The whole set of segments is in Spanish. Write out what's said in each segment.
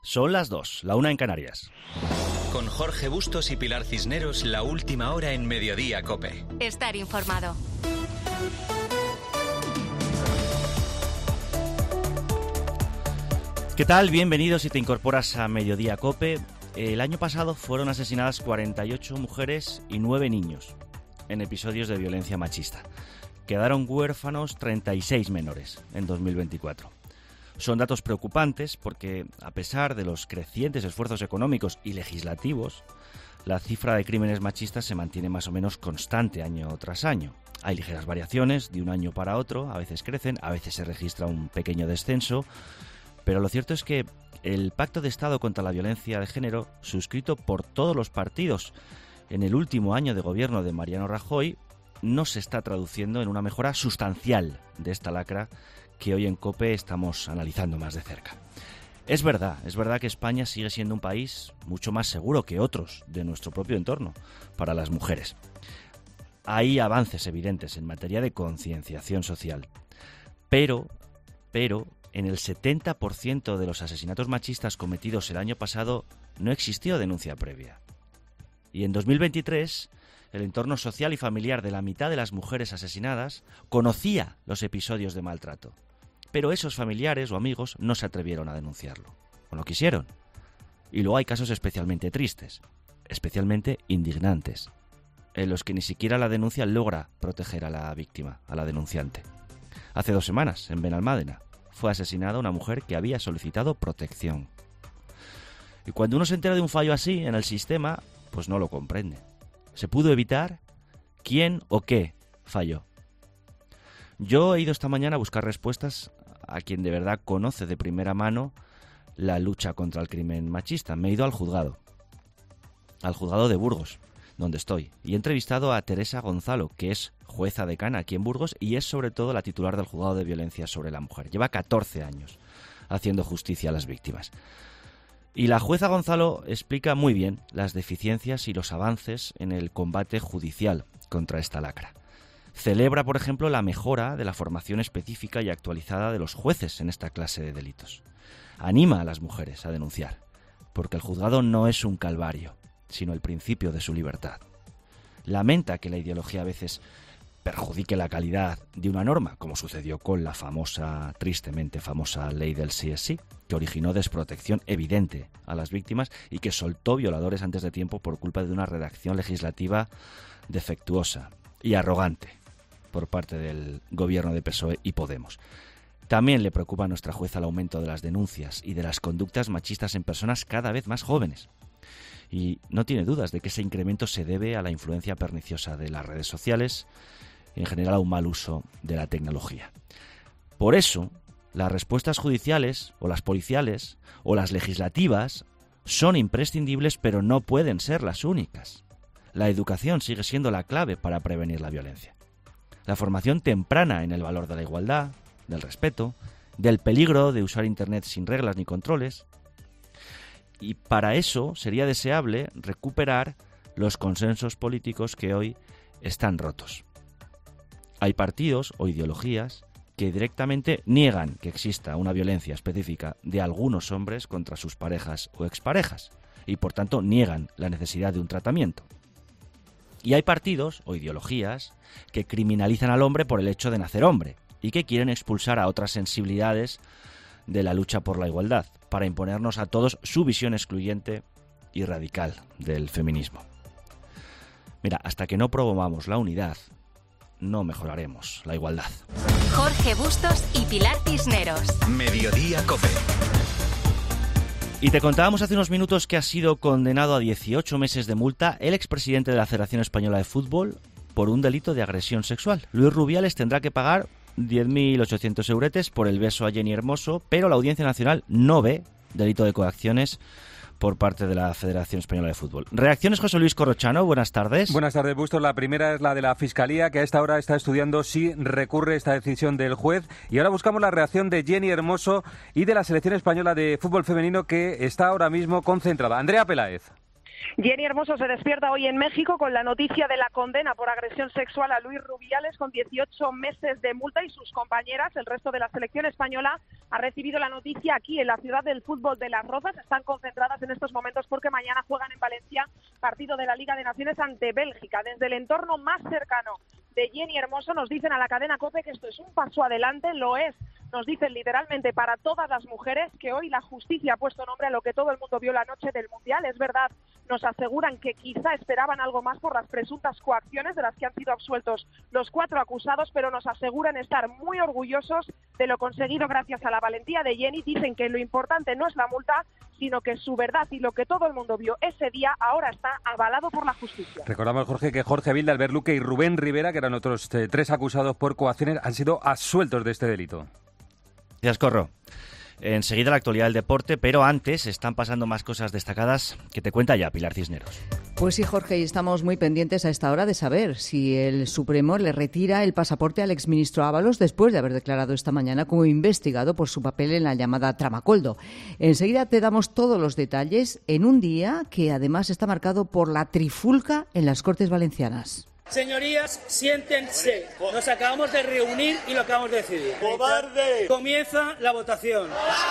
Son las 2, la 1 en Canarias. Con Jorge Bustos y Pilar Cisneros, la última hora en Mediodía COPE. Estar informado. ¿Qué tal? Bienvenidos si te incorporas a Mediodía COPE. El año pasado fueron asesinadas 48 mujeres y 9 niños en episodios de violencia machista. Quedaron huérfanos 36 menores en 2024. Son datos preocupantes porque, a pesar de los crecientes esfuerzos económicos y legislativos, la cifra de crímenes machistas se mantiene más o menos constante año tras año. Hay ligeras variaciones de un año para otro, a veces crecen, a veces se registra un pequeño descenso, pero lo cierto es que el Pacto de Estado contra la Violencia de Género, suscrito por todos los partidos en el último año de gobierno de Mariano Rajoy, no se está traduciendo en una mejora sustancial de esta lacra que hoy en COPE estamos analizando más de cerca. Es verdad que España sigue siendo un país mucho más seguro que otros de nuestro propio entorno para las mujeres. Hay avances evidentes en materia de concienciación social, pero en el 70% de los asesinatos machistas cometidos el año pasado no existió denuncia previa. Y en 2023, el entorno social y familiar de la mitad de las mujeres asesinadas conocía los episodios de maltrato. Pero esos familiares o amigos no se atrevieron a denunciarlo, o no quisieron. Y luego hay casos especialmente tristes, especialmente indignantes, en los que ni siquiera la denuncia logra proteger a la víctima, a la denunciante. Hace 2 semanas, en Benalmádena, fue asesinada una mujer que había solicitado protección. Y cuando uno se entera de un fallo así en el sistema, pues no lo comprende. ¿Se pudo evitar? ¿Quién o qué falló? Yo he ido esta mañana a buscar respuestas a quien de verdad conoce de primera mano la lucha contra el crimen machista. Me he ido al juzgado de Burgos, donde estoy, y he entrevistado a Teresa Gonzalo, que es jueza decana aquí en Burgos y es sobre todo la titular del juzgado de violencia sobre la mujer. Lleva 14 años haciendo justicia a las víctimas. Y la jueza Gonzalo explica muy bien las deficiencias y los avances en el combate judicial contra esta lacra. Celebra, por ejemplo, la mejora de la formación específica y actualizada de los jueces en esta clase de delitos. Anima a las mujeres a denunciar, porque el juzgado no es un calvario, sino el principio de su libertad. Lamenta que la ideología a veces perjudique la calidad de una norma, como sucedió con la tristemente famosa ley del sí es sí, que originó desprotección evidente a las víctimas y que soltó violadores antes de tiempo por culpa de una redacción legislativa defectuosa y arrogante por parte del gobierno de PSOE y Podemos. También le preocupa a nuestra jueza el aumento de las denuncias y de las conductas machistas en personas cada vez más jóvenes. Y no tiene dudas de que ese incremento se debe a la influencia perniciosa de las redes sociales y en general a un mal uso de la tecnología. Por eso, las respuestas judiciales o las policiales o las legislativas son imprescindibles, pero no pueden ser las únicas. La educación sigue siendo la clave para prevenir la violencia. La formación temprana en el valor de la igualdad, del respeto, del peligro de usar Internet sin reglas ni controles. Y para eso sería deseable recuperar los consensos políticos que hoy están rotos. Hay partidos o ideologías que directamente niegan que exista una violencia específica de algunos hombres contra sus parejas o exparejas y por tanto niegan la necesidad de un tratamiento. Y hay partidos o ideologías que criminalizan al hombre por el hecho de nacer hombre y que quieren expulsar a otras sensibilidades de la lucha por la igualdad para imponernos a todos su visión excluyente y radical del feminismo. Mira, hasta que no promovamos la unidad, no mejoraremos la igualdad. Jorge Bustos y Pilar Cisneros. Mediodía COPE. Y te contábamos hace unos minutos que ha sido condenado a 18 meses de multa el expresidente de la Federación Española de Fútbol por un delito de agresión sexual. Luis Rubiales tendrá que pagar 10.800 euretes por el beso a Jenny Hermoso, pero la Audiencia Nacional no ve delito de coacciones por parte de la Federación Española de Fútbol. Reacciones, José Luis Corrochano, buenas tardes. Buenas tardes, Bustos. La primera es la de la Fiscalía, que a esta hora está estudiando si recurre esta decisión del juez. Y ahora buscamos la reacción de Jenny Hermoso y de la Selección Española de Fútbol Femenino, que está ahora mismo concentrada. Andrea Peláez. Jenny Hermoso se despierta hoy en México con la noticia de la condena por agresión sexual a Luis Rubiales con 18 meses de multa, y sus compañeras, el resto de la selección española, ha recibido la noticia aquí en la ciudad del fútbol de Las Rozas. Están concentradas en estos momentos porque mañana juegan en Valencia partido de la Liga de Naciones ante Bélgica. Desde el entorno más cercano de Jenny Hermoso nos dicen a la cadena COPE que esto es un paso adelante, lo es. Nos dicen literalmente para todas las mujeres que hoy la justicia ha puesto nombre a lo que todo el mundo vio la noche del Mundial. Es verdad, nos aseguran que quizá esperaban algo más por las presuntas coacciones de las que han sido absueltos los 4 acusados, pero nos aseguran estar muy orgullosos de lo conseguido gracias a la valentía de Jenny. Dicen que lo importante no es la multa, sino que su verdad y lo que todo el mundo vio ese día ahora está avalado por la justicia. Recordamos, Jorge, que Jorge Vilda, Albert Luque y Rubén Rivera, que eran otros 3 acusados por coacciones, han sido absueltos de este delito. Gracias, Corro. Enseguida la actualidad del deporte, pero antes están pasando más cosas destacadas que te cuenta ya Pilar Cisneros. Pues sí, Jorge, y estamos muy pendientes a esta hora de saber si el Supremo le retira el pasaporte al exministro Ábalos después de haber declarado esta mañana como investigado por su papel en la llamada trama Coldo. Enseguida te damos todos los detalles en un día que además está marcado por la trifulca en las Cortes Valencianas. Señorías, siéntense. Nos acabamos de reunir y lo acabamos de decidir. ¡Cobarde! Comienza la votación.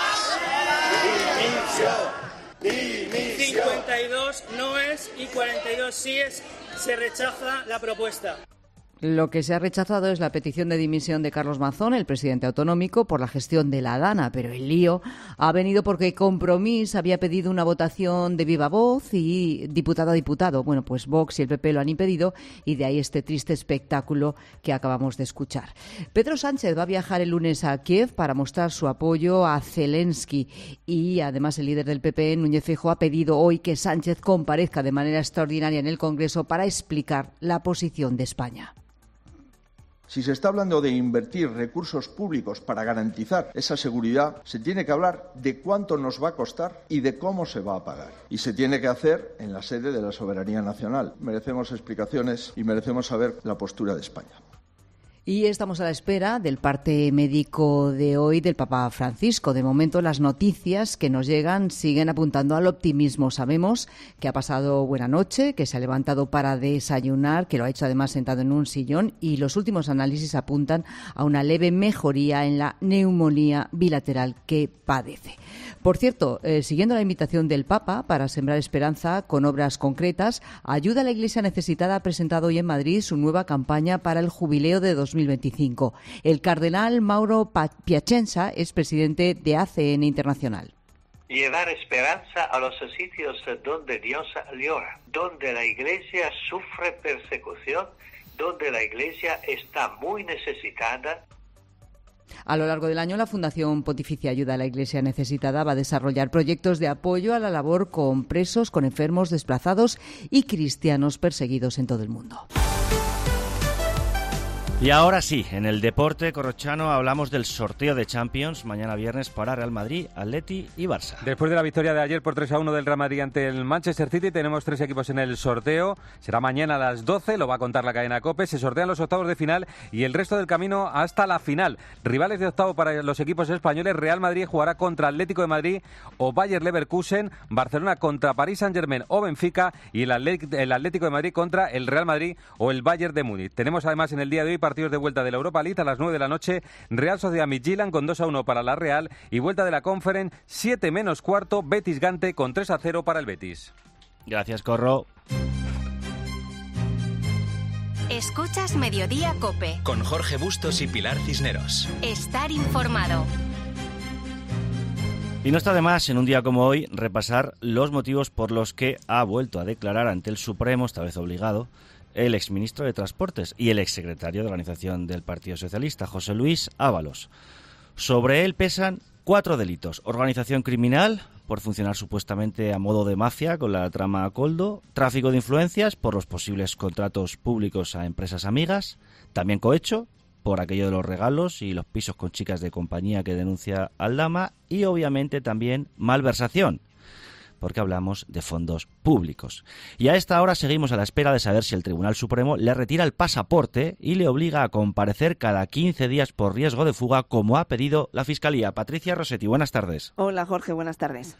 ¡Dimisión! 52 noes y 42 síes. Se rechaza la propuesta. Lo que se ha rechazado es la petición de dimisión de Carlos Mazón, el presidente autonómico, por la gestión de la Dana, pero el lío ha venido porque Compromís había pedido una votación de viva voz y diputado a diputado. Bueno, pues Vox y el PP lo han impedido y de ahí este triste espectáculo que acabamos de escuchar. Pedro Sánchez va a viajar el lunes a Kiev para mostrar su apoyo a Zelensky y además el líder del PP, Núñez Feijóo, ha pedido hoy que Sánchez comparezca de manera extraordinaria en el Congreso para explicar la posición de España. Si se está hablando de invertir recursos públicos para garantizar esa seguridad, se tiene que hablar de cuánto nos va a costar y de cómo se va a pagar. Y se tiene que hacer en la sede de la soberanía nacional. Merecemos explicaciones y merecemos saber la postura de España. Y estamos a la espera del parte médico de hoy del Papa Francisco. De momento, las noticias que nos llegan siguen apuntando al optimismo. Sabemos que ha pasado buena noche, que se ha levantado para desayunar, que lo ha hecho además sentado en un sillón, y los últimos análisis apuntan a una leve mejoría en la neumonía bilateral que padece. Por cierto, siguiendo la invitación del Papa para sembrar esperanza con obras concretas, Ayuda a la Iglesia Necesitada ha presentado hoy en Madrid su nueva campaña para el jubileo de 2025. El cardenal Mauro Piacenza es presidente de ACN Internacional. Llevar esperanza a los sitios donde Dios llora, donde la Iglesia sufre persecución, donde la Iglesia está muy necesitada. A lo largo del año, la Fundación Pontificia Ayuda a la Iglesia Necesitada va a desarrollar proyectos de apoyo a la labor con presos, con enfermos, desplazados y cristianos perseguidos en todo el mundo. Y ahora sí, en el deporte corrochano hablamos del sorteo de Champions mañana viernes para Real Madrid, Atleti y Barça. Después de la victoria de ayer por 3-1 del Real Madrid ante el Manchester City, tenemos 3 equipos en el sorteo. Será mañana a las 12, lo va a contar la cadena COPE. Se sortean los octavos de final y el resto del camino hasta la final. Rivales de octavo para los equipos españoles: Real Madrid jugará contra Atlético de Madrid o Bayer Leverkusen, Barcelona contra París Saint-Germain o Benfica y el Atlético de Madrid contra el Real Madrid o el Bayern de Múnich. Tenemos además en el día de hoy partidos de vuelta de la Europa League a las 9 de la noche. Real Sociedad Midtjylland con 2-1 para la Real y vuelta de la Conference 7 menos cuarto, Betis Gante con 3-0 para el Betis. Gracias, Corro. Escuchas Mediodía COPE. Con Jorge Bustos y Pilar Cisneros. Estar informado. Y no está de más, en un día como hoy, repasar los motivos por los que ha vuelto a declarar ante el Supremo, esta vez obligado, el exministro de Transportes y el exsecretario de Organización del Partido Socialista, José Luis Ábalos. Sobre él pesan 4 delitos: organización criminal, por funcionar supuestamente a modo de mafia con la trama Coldo; tráfico de influencias, por los posibles contratos públicos a empresas amigas; también cohecho, por aquello de los regalos y los pisos con chicas de compañía que denuncia Aldama; y obviamente también malversación, porque hablamos de fondos públicos. Y a esta hora seguimos a la espera de saber si el Tribunal Supremo le retira el pasaporte y le obliga a comparecer cada 15 días por riesgo de fuga, como ha pedido la Fiscalía. Patricia Rossetti, buenas tardes. Hola, Jorge, buenas tardes.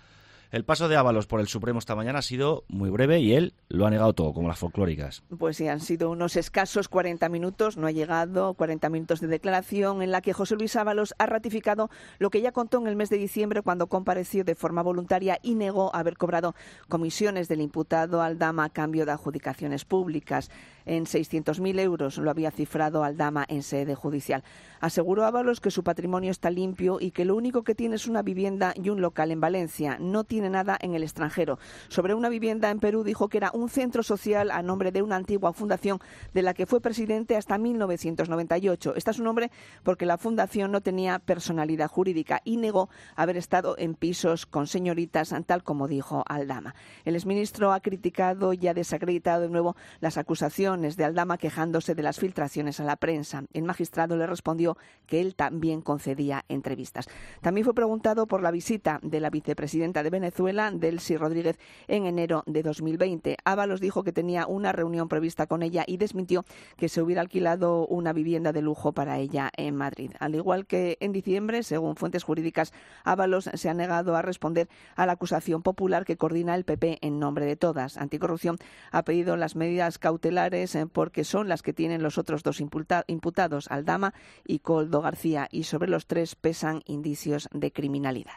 El paso de Ábalos por el Supremo esta mañana ha sido muy breve y él lo ha negado todo, como las folclóricas. Pues sí, han sido unos escasos 40 minutos, no ha llegado, 40 minutos de declaración en la que José Luis Ábalos ha ratificado lo que ya contó en el mes de diciembre cuando compareció de forma voluntaria y negó haber cobrado comisiones del imputado Aldama a cambio de adjudicaciones públicas. En 600.000 euros lo había cifrado Aldama en sede judicial. Aseguró Ábalos que su patrimonio está limpio y que lo único que tiene es una vivienda y un local en Valencia. No tiene nada en el extranjero. Sobre una vivienda en Perú dijo que era un centro social a nombre de una antigua fundación de la que fue presidente hasta 1998. Está su nombre porque la fundación no tenía personalidad jurídica y negó haber estado en pisos con señoritas, tal como dijo Aldama. El exministro ha criticado y ha desacreditado de nuevo las acusaciones de Aldama, quejándose de las filtraciones a la prensa. El magistrado le respondió que él también concedía entrevistas. También fue preguntado por la visita de la vicepresidenta de Venezuela, Delcy Rodríguez, en enero de 2020. Ábalos dijo que tenía una reunión prevista con ella y desmintió que se hubiera alquilado una vivienda de lujo para ella en Madrid. Al igual que en diciembre, según fuentes jurídicas, Ábalos se ha negado a responder a la acusación popular que coordina el PP en nombre de todas. Anticorrupción ha pedido las medidas cautelares porque son las que tienen los otros dos imputados, Aldama y Koldo García, y sobre los tres pesan indicios de criminalidad.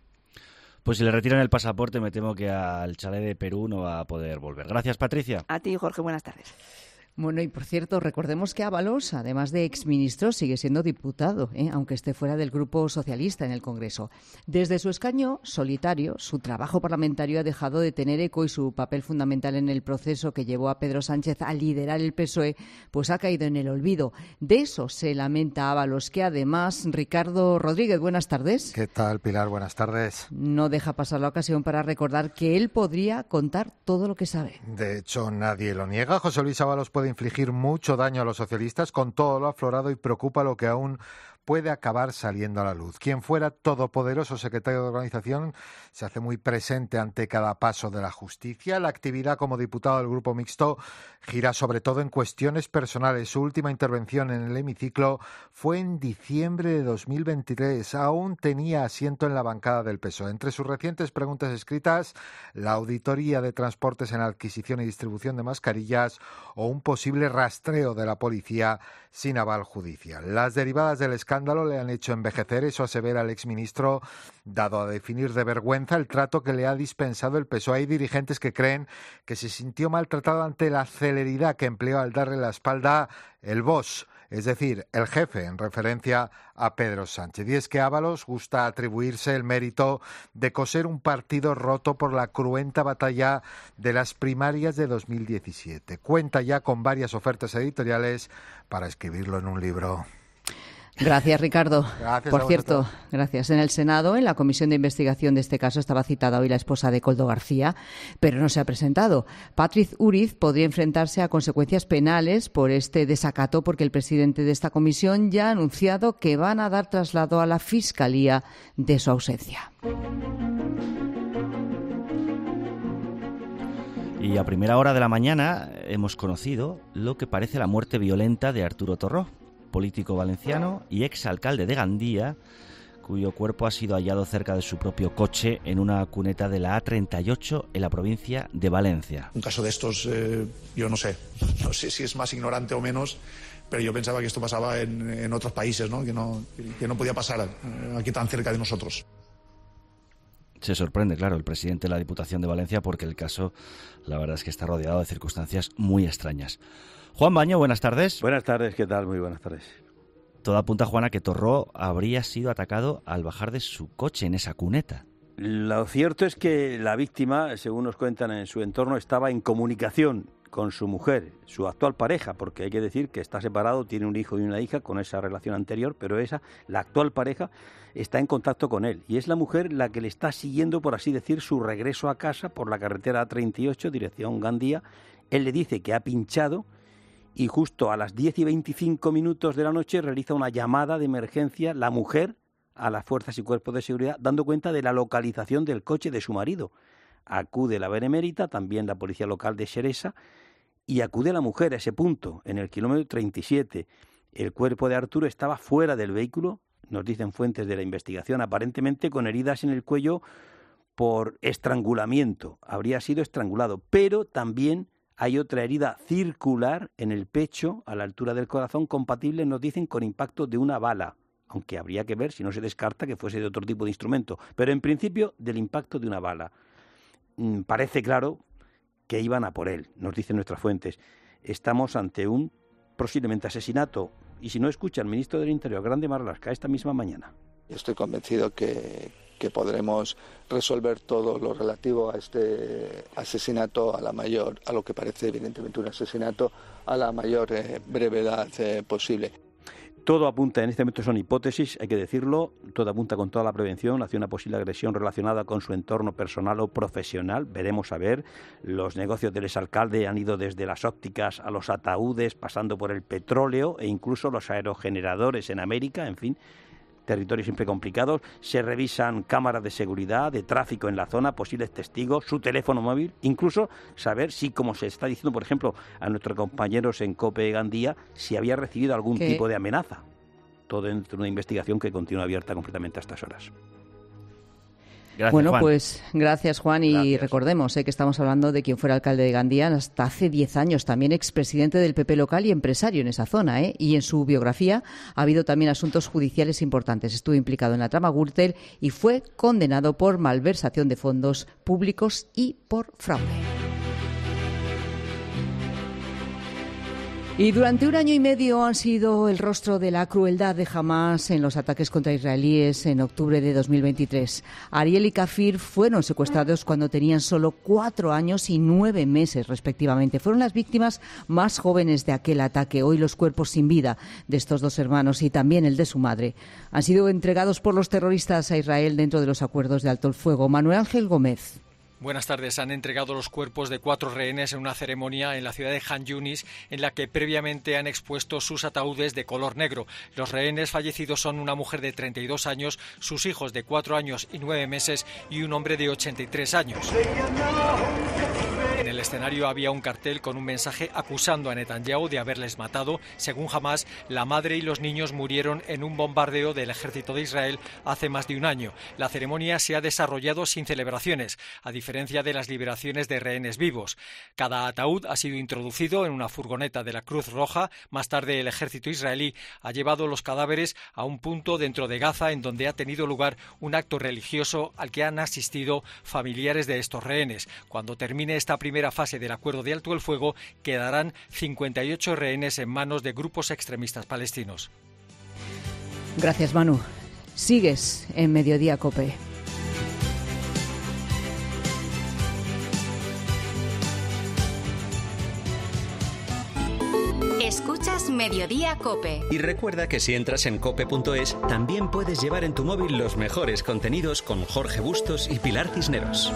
Pues si le retiran el pasaporte, me temo que al chalet de Perú no va a poder volver. Gracias, Patricia. A ti, Jorge, buenas tardes. Bueno, y por cierto, recordemos que Ábalos, además de exministro, sigue siendo diputado, aunque esté fuera del Grupo Socialista en el Congreso. Desde su escaño solitario, su trabajo parlamentario ha dejado de tener eco y su papel fundamental en el proceso que llevó a Pedro Sánchez a liderar el PSOE, pues ha caído en el olvido. De eso se lamenta Ábalos, que además, Ricardo Rodríguez, buenas tardes. ¿Qué tal, Pilar? Buenas tardes. No deja pasar la ocasión para recordar que él podría contar todo lo que sabe. De hecho, nadie lo niega. José Luis Ábalos puede infligir mucho daño a los socialistas con todo lo aflorado y preocupa lo que aún puede acabar saliendo a la luz. Quien fuera todopoderoso secretario de organización se hace muy presente ante cada paso de la justicia. La actividad como diputado del Grupo Mixto gira sobre todo en cuestiones personales. Su última intervención en el hemiciclo fue en diciembre de 2023. Aún tenía asiento en la bancada del PSOE. Entre sus recientes preguntas escritas, la auditoría de transportes en adquisición y distribución de mascarillas o un posible rastreo de la policía sin aval judicial. Las derivadas del escándalo le han hecho envejecer, eso asevera el exministro, dado a definir de vergüenza el trato que le ha dispensado el PSOE. Hay dirigentes que creen que se sintió maltratado ante la celeridad que empleó al darle la espalda el boss, es decir, el jefe, en referencia a Pedro Sánchez. Y es que Ábalos gusta atribuirse el mérito de coser un partido roto por la cruenta batalla de las primarias de 2017. Cuenta ya con varias ofertas editoriales para escribirlo en un libro. Gracias, Ricardo. Gracias. Por cierto, gracias. En el Senado, en la comisión de investigación de este caso, estaba citada hoy la esposa de Koldo García, pero no se ha presentado. Patriz Uriz podría enfrentarse a consecuencias penales por este desacato, porque el presidente de esta comisión ya ha anunciado que van a dar traslado a la Fiscalía de su ausencia. Y a primera hora de la mañana hemos conocido lo que parece la muerte violenta de Arturo Torró, político valenciano y exalcalde de Gandía, cuyo cuerpo ha sido hallado cerca de su propio coche en una cuneta de la A38 en la provincia de Valencia. Un caso de estos, yo no sé si es más ignorante o menos, pero yo pensaba que esto pasaba en otros países, ¿no? Que no podía pasar aquí tan cerca de nosotros. Se sorprende, claro, el presidente de la Diputación de Valencia, porque el caso, la verdad es que está rodeado de circunstancias muy extrañas. Juan Baño, buenas tardes. Buenas tardes, ¿qué tal? Muy buenas tardes. Todo apunta, Juan, a que Torró habría sido atacado al bajar de su coche en esa cuneta. Lo cierto es que la víctima, según nos cuentan en su entorno, estaba en comunicación con su mujer, su actual pareja, porque hay que decir que está separado, tiene un hijo y una hija con esa relación anterior, pero la actual pareja, está en contacto con él. Y es la mujer la que le está siguiendo, por así decir, su regreso a casa por la carretera A38, dirección Gandía. Él le dice que ha pinchado y justo a las 10 y 25 minutos de la noche realiza una llamada de emergencia la mujer a las fuerzas y cuerpos de seguridad, dando cuenta de la localización del coche de su marido. Acude la Benemérita, también la policía local de Xeresa, y acude la mujer a ese punto, en el kilómetro 37. El cuerpo de Arturo estaba fuera del vehículo, nos dicen fuentes de la investigación, aparentemente con heridas en el cuello por estrangulamiento, habría sido estrangulado, pero también hay otra herida circular en el pecho, a la altura del corazón, compatible, nos dicen, con impacto de una bala, aunque habría que ver si no se descarta que fuese de otro tipo de instrumento, pero en principio del impacto de una bala. Parece claro que iban a por él, nos dicen nuestras fuentes. Estamos ante un posiblemente asesinato, y si no escucha al ministro del Interior, Grande Marlaska, esta misma mañana. Estoy convencido que podremos resolver todo lo relativo a este asesinato a lo que parece evidentemente un asesinato, a la mayor brevedad posible. Todo apunta, en este momento son hipótesis, hay que decirlo, todo apunta con toda la prevención hacia una posible agresión relacionada con su entorno personal o profesional. Veremos a ver. Los negocios del exalcalde han ido desde las ópticas a los ataúdes, pasando por el petróleo e incluso los aerogeneradores en América, en fin, territorios siempre complicados. Se revisan cámaras de seguridad, de tráfico en la zona, posibles testigos, su teléfono móvil, incluso saber si, como se está diciendo, por ejemplo, a nuestros compañeros en COPE Gandía, si había recibido algún tipo de amenaza. Todo dentro de una investigación que continúa abierta completamente a estas horas. Gracias, bueno, Juan. pues gracias, Juan. Y recordemos que estamos hablando de quien fuera alcalde de Gandía hasta hace 10 años, también expresidente del PP local y empresario en esa zona. Y en su biografía ha habido también asuntos judiciales importantes. Estuvo implicado en la trama Gürtel y fue condenado por malversación de fondos públicos y por fraude. Y durante 1 año y medio han sido el rostro de la crueldad de Hamás en los ataques contra israelíes en octubre de 2023. Ariel y Kafir fueron secuestrados cuando tenían solo 4 años y 9 meses, respectivamente. Fueron las víctimas más jóvenes de aquel ataque. Hoy los cuerpos sin vida de estos dos hermanos y también el de su madre han sido entregados por los terroristas a Israel dentro de los acuerdos de alto el fuego. Manuel Ángel Gómez. Buenas tardes. Han entregado los cuerpos de 4 rehenes en una ceremonia en la ciudad de Han Yunis, en la que previamente han expuesto sus ataúdes de color negro. Los rehenes fallecidos son una mujer de 32 años, sus hijos de 4 años y 9 meses y un hombre de 83 años. En el escenario había un cartel con un mensaje acusando a Netanyahu de haberles matado. Según Hamás, la madre y los niños murieron en un bombardeo del ejército de Israel hace más de un año. La ceremonia se ha desarrollado sin celebraciones, a diferencia de las liberaciones de rehenes vivos. Cada ataúd ha sido introducido en una furgoneta de la Cruz Roja. Más tarde, el ejército israelí ha llevado los cadáveres a un punto dentro de Gaza en donde ha tenido lugar un acto religioso al que han asistido familiares de estos rehenes. Cuando termine esta primera fase del acuerdo de alto el fuego, quedarán 58 rehenes en manos de grupos extremistas palestinos. Gracias, Manu. Sigues en Mediodía COPE. Escuchas Mediodía COPE. Y recuerda que si entras en cope.es, también puedes llevar en tu móvil los mejores contenidos con Jorge Bustos y Pilar Cisneros.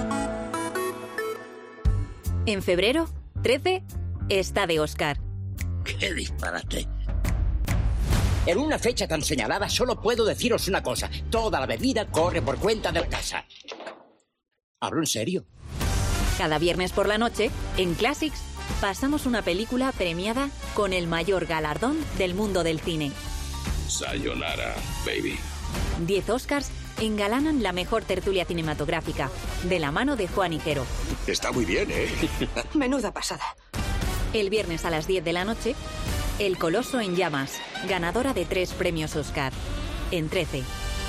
En febrero, 13, está de Oscar. ¡Qué disparate! En una fecha tan señalada solo puedo deciros una cosa. Toda la bebida corre por cuenta de la casa. ¿Hablo en serio? Cada viernes por la noche, en Classics, pasamos una película premiada con el mayor galardón del mundo del cine. Sayonara, baby. 10 Oscars engalanan la mejor tertulia cinematográfica, de la mano de Juan Higuero. Está muy bien, ¿eh? Menuda pasada. El viernes a las 10 de la noche, El Coloso en Llamas, ganadora de 3 premios Oscar. En 13.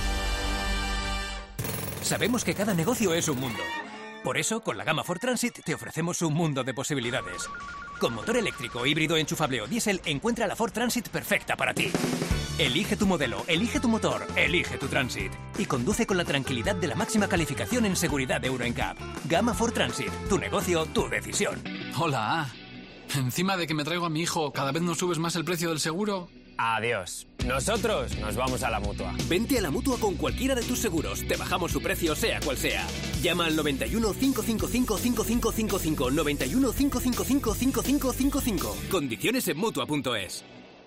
Sabemos que cada negocio es un mundo. Por eso, con la gama Ford Transit te ofrecemos un mundo de posibilidades. Con motor eléctrico, híbrido, enchufable o diésel, encuentra la Ford Transit perfecta para ti. Elige tu modelo, elige tu motor, elige tu Transit. Y conduce con la tranquilidad de la máxima calificación en seguridad de Euro NCAP. Gama Ford Transit. Tu negocio, tu decisión. Hola. Encima de que me traigo a mi hijo, ¿cada vez nos subes más el precio del seguro? Adiós. Nosotros nos vamos a la Mutua. Vente a la Mutua con cualquiera de tus seguros. Te bajamos su precio, sea cual sea. Llama al 91 555 5555. 91 555 5555. Condiciones en Mutua.es.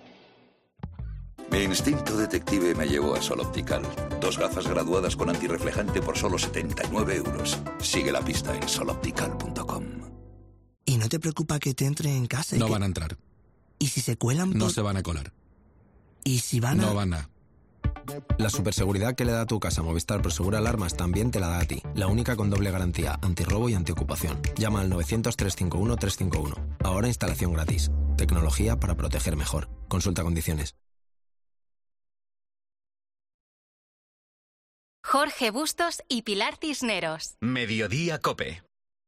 Mi instinto detective me llevó a Sol Optical. 2 gafas graduadas con antirreflejante por solo 79 euros. Sigue la pista en soloptical.com. ¿Y no te preocupa que te entre en casa? No van a entrar. ¿Y si se cuelan? No se van a colar. ¿Y si van a...? No van a... La superseguridad que le da a tu casa Movistar Prosegur Alarmas también te la da a ti. La única con doble garantía, antirrobo y antiocupación. Llama al 900-351-351. Ahora instalación gratis. Tecnología para proteger mejor. Consulta condiciones. Jorge Bustos y Pilar Cisneros. Mediodía COPE.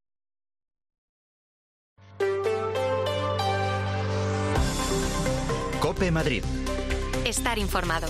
COPE Madrid. Estar informado.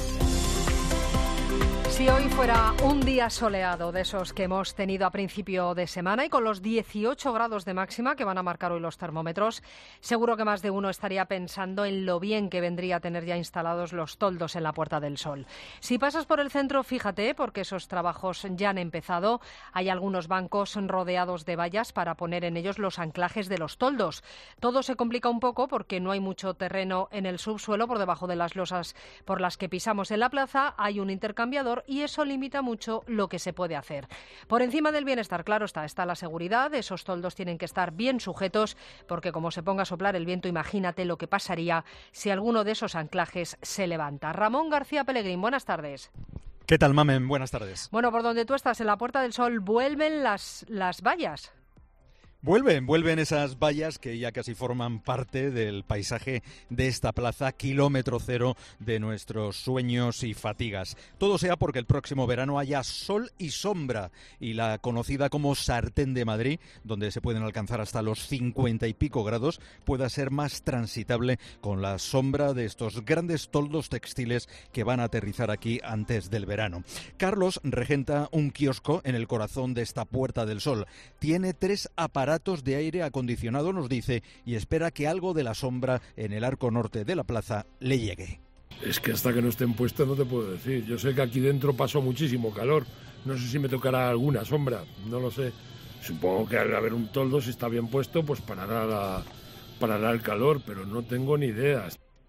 Si hoy fuera un día soleado de esos que hemos tenido a principio de semana y con los 18 grados de máxima que van a marcar hoy los termómetros, seguro que más de uno estaría pensando en lo bien que vendría a tener ya instalados los toldos en la Puerta del Sol. Si pasas por el centro, fíjate, porque esos trabajos ya han empezado. Hay algunos bancos rodeados de vallas para poner en ellos los anclajes de los toldos. Todo se complica un poco porque no hay mucho terreno en el subsuelo por debajo de las losas por las que pisamos en la plaza. Hay un intercambiador y eso limita mucho lo que se puede hacer. Por encima del bienestar, claro está la seguridad. Esos toldos tienen que estar bien sujetos porque como se ponga a soplar el viento, imagínate lo que pasaría si alguno de esos anclajes se levanta. Ramón García Pellegrín, buenas tardes. ¿Qué tal, Mamen? Buenas tardes. Bueno, por donde tú estás, en la Puerta del Sol, ¿vuelven las vallas? Vuelven esas vallas que ya casi forman parte del paisaje de esta plaza, kilómetro cero de nuestros sueños y fatigas. Todo sea porque el próximo verano haya sol y sombra y la conocida como Sartén de Madrid, donde se pueden alcanzar hasta los 50 y pico grados, pueda ser más transitable con la sombra de estos grandes toldos textiles que van a aterrizar aquí antes del verano. Carlos regenta un kiosco en el corazón de esta Puerta del Sol. Tiene 3 aparatos de aire acondicionado, nos dice, y espera que algo de la sombra en el arco norte de la plaza le llegue. Es que hasta que no estén puestos no te puedo decir. Yo sé que aquí dentro pasó muchísimo calor. No sé si me tocará alguna sombra, no lo sé. Supongo que al haber un toldo, si está bien puesto, pues parará el calor, pero no tengo ni idea.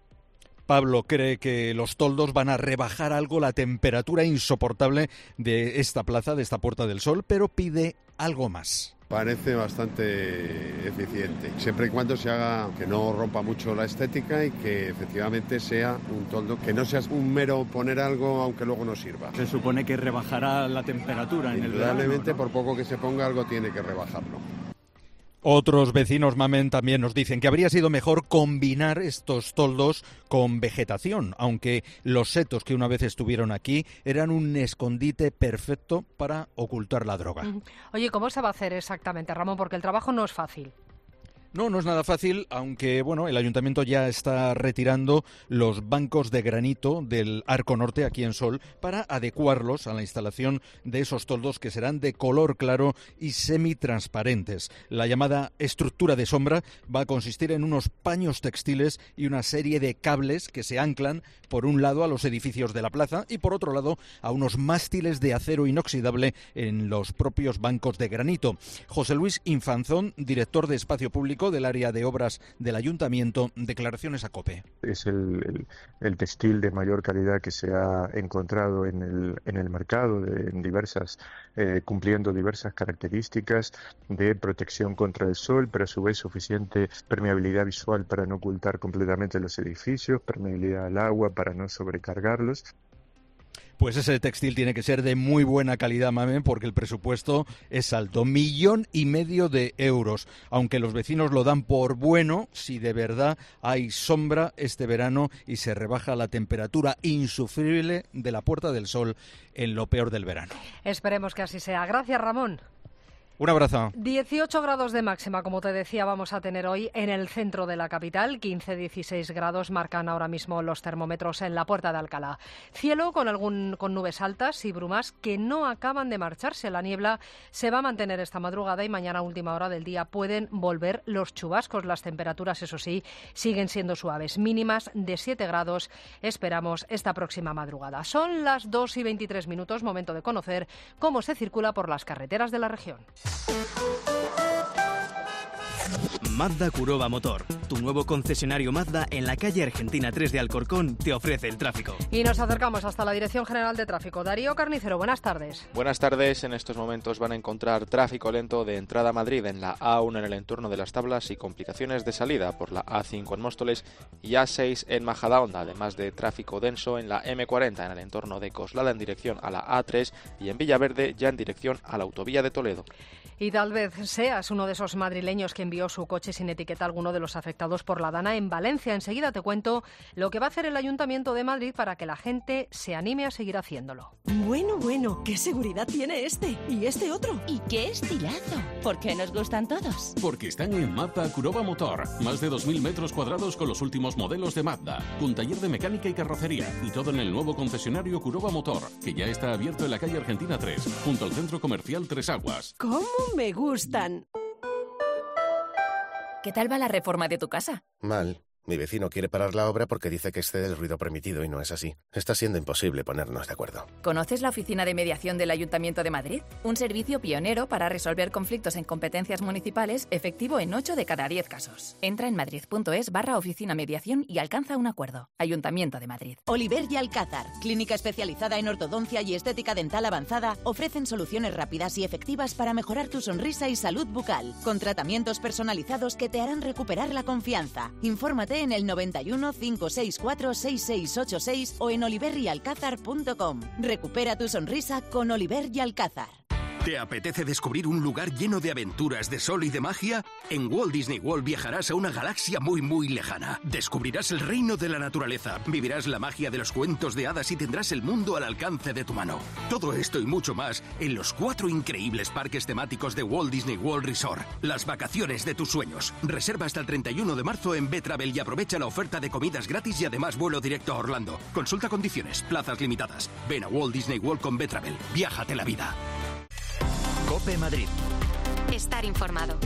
Pablo cree que los toldos van a rebajar algo la temperatura insoportable de esta plaza, de esta Puerta del Sol, pero pide algo más. Parece bastante eficiente, siempre y cuando se haga que no rompa mucho la estética y que efectivamente sea un toldo, que no sea un mero poner algo aunque luego no sirva. Se supone que rebajará la temperatura en el verano, ¿no? Indudablemente, por poco que se ponga algo tiene que rebajarlo. Otros vecinos, Mamen, también nos dicen que habría sido mejor combinar estos toldos con vegetación, aunque los setos que una vez estuvieron aquí eran un escondite perfecto para ocultar la droga. Oye, ¿cómo se va a hacer exactamente, Ramón? Porque el trabajo no es fácil. No es nada fácil, aunque bueno, el ayuntamiento ya está retirando los bancos de granito del arco norte aquí en Sol para adecuarlos a la instalación de esos toldos que serán de color claro y semitransparentes. La llamada estructura de sombra va a consistir en unos paños textiles y una serie de cables que se anclan por un lado a los edificios de la plaza y por otro lado a unos mástiles de acero inoxidable en los propios bancos de granito. José Luis Infanzón, director de Espacio Público del área de obras del Ayuntamiento, declaraciones a COPE. Es el textil de mayor calidad que se ha encontrado en el mercado, cumpliendo diversas características de protección contra el sol, pero a su vez suficiente permeabilidad visual para no ocultar completamente los edificios, permeabilidad al agua para no sobrecargarlos. Pues ese textil tiene que ser de muy buena calidad, Mamen, porque el presupuesto es alto, 1,5 millones de euros. Aunque los vecinos lo dan por bueno, si de verdad hay sombra este verano y se rebaja la temperatura insufrible de la Puerta del Sol en lo peor del verano. Esperemos que así sea. Gracias, Ramón. Un abrazo. 18 grados de máxima, como te decía, vamos a tener hoy en el centro de la capital. 15-16 grados marcan ahora mismo los termómetros en la Puerta de Alcalá. Cielo con nubes altas y brumas que no acaban de marcharse. La niebla se va a mantener esta madrugada y mañana a última hora del día pueden volver los chubascos. Las temperaturas, eso sí, siguen siendo suaves. Mínimas de 7 grados esperamos esta próxima madrugada. Son las 2:23, momento de conocer cómo se circula por las carreteras de la región. Mazda Kuroba Motor, tu nuevo concesionario Mazda en la calle Argentina 3 de Alcorcón, te ofrece el tráfico. Y nos acercamos hasta la Dirección General de Tráfico. Darío Carnicero, buenas tardes. Buenas tardes. En estos momentos van a encontrar tráfico lento de entrada a Madrid en la A1 en el entorno de Las Tablas y complicaciones de salida por la A5 en Móstoles y A6 en Majadahonda, además de tráfico denso en la M40 en el entorno de Coslada en dirección a la A3 y en Villaverde ya en dirección a la autovía de Toledo. Y tal vez seas uno de esos madrileños que envió su coche sin etiqueta a alguno de los afectados por la Dana en Valencia. Enseguida te cuento lo que va a hacer el Ayuntamiento de Madrid para que la gente se anime a seguir haciéndolo. Bueno, ¿qué seguridad tiene este? ¿Y este otro? ¿Y qué estilazo? ¿Por qué nos gustan todos? Porque están en Mazda Kuroba Motor. Más de 2.000 metros cuadrados con los últimos modelos de Mazda. Con taller de mecánica y carrocería. Y todo en el nuevo concesionario Kuroba Motor, que ya está abierto en la calle Argentina 3, junto al centro comercial Tres Aguas. ¿Cómo me gustan? ¿Qué tal va la reforma de tu casa? Mal. Mi vecino quiere parar la obra porque dice que excede el ruido permitido y no es así. Está siendo imposible ponernos de acuerdo. ¿Conoces la Oficina de Mediación del Ayuntamiento de Madrid? Un servicio pionero para resolver conflictos en competencias municipales efectivo en 8 de cada 10 casos. Entra en madrid.es/oficina mediación y alcanza un acuerdo. Ayuntamiento de Madrid. Oliver y Alcázar, clínica especializada en ortodoncia y estética dental avanzada, ofrecen soluciones rápidas y efectivas para mejorar tu sonrisa y salud bucal, con tratamientos personalizados que te harán recuperar la confianza. Infórmate en el 91 564 6686 o en oliveryalcázar.com. Recupera tu sonrisa con Oliver y Alcázar. ¿Te apetece descubrir un lugar lleno de aventuras, de sol y de magia? En Walt Disney World viajarás a una galaxia muy lejana. Descubrirás el reino de la naturaleza, vivirás la magia de los cuentos de hadas y tendrás el mundo al alcance de tu mano. Todo esto y mucho más en los 4 increíbles parques temáticos de Walt Disney World Resort. Las vacaciones de tus sueños. Reserva hasta el 31 de marzo en Betravel y aprovecha la oferta de comidas gratis y además vuelo directo a Orlando. Consulta condiciones, plazas limitadas. Ven a Walt Disney World con Betravel. Viájate la vida. COPE Madrid. Estar informado.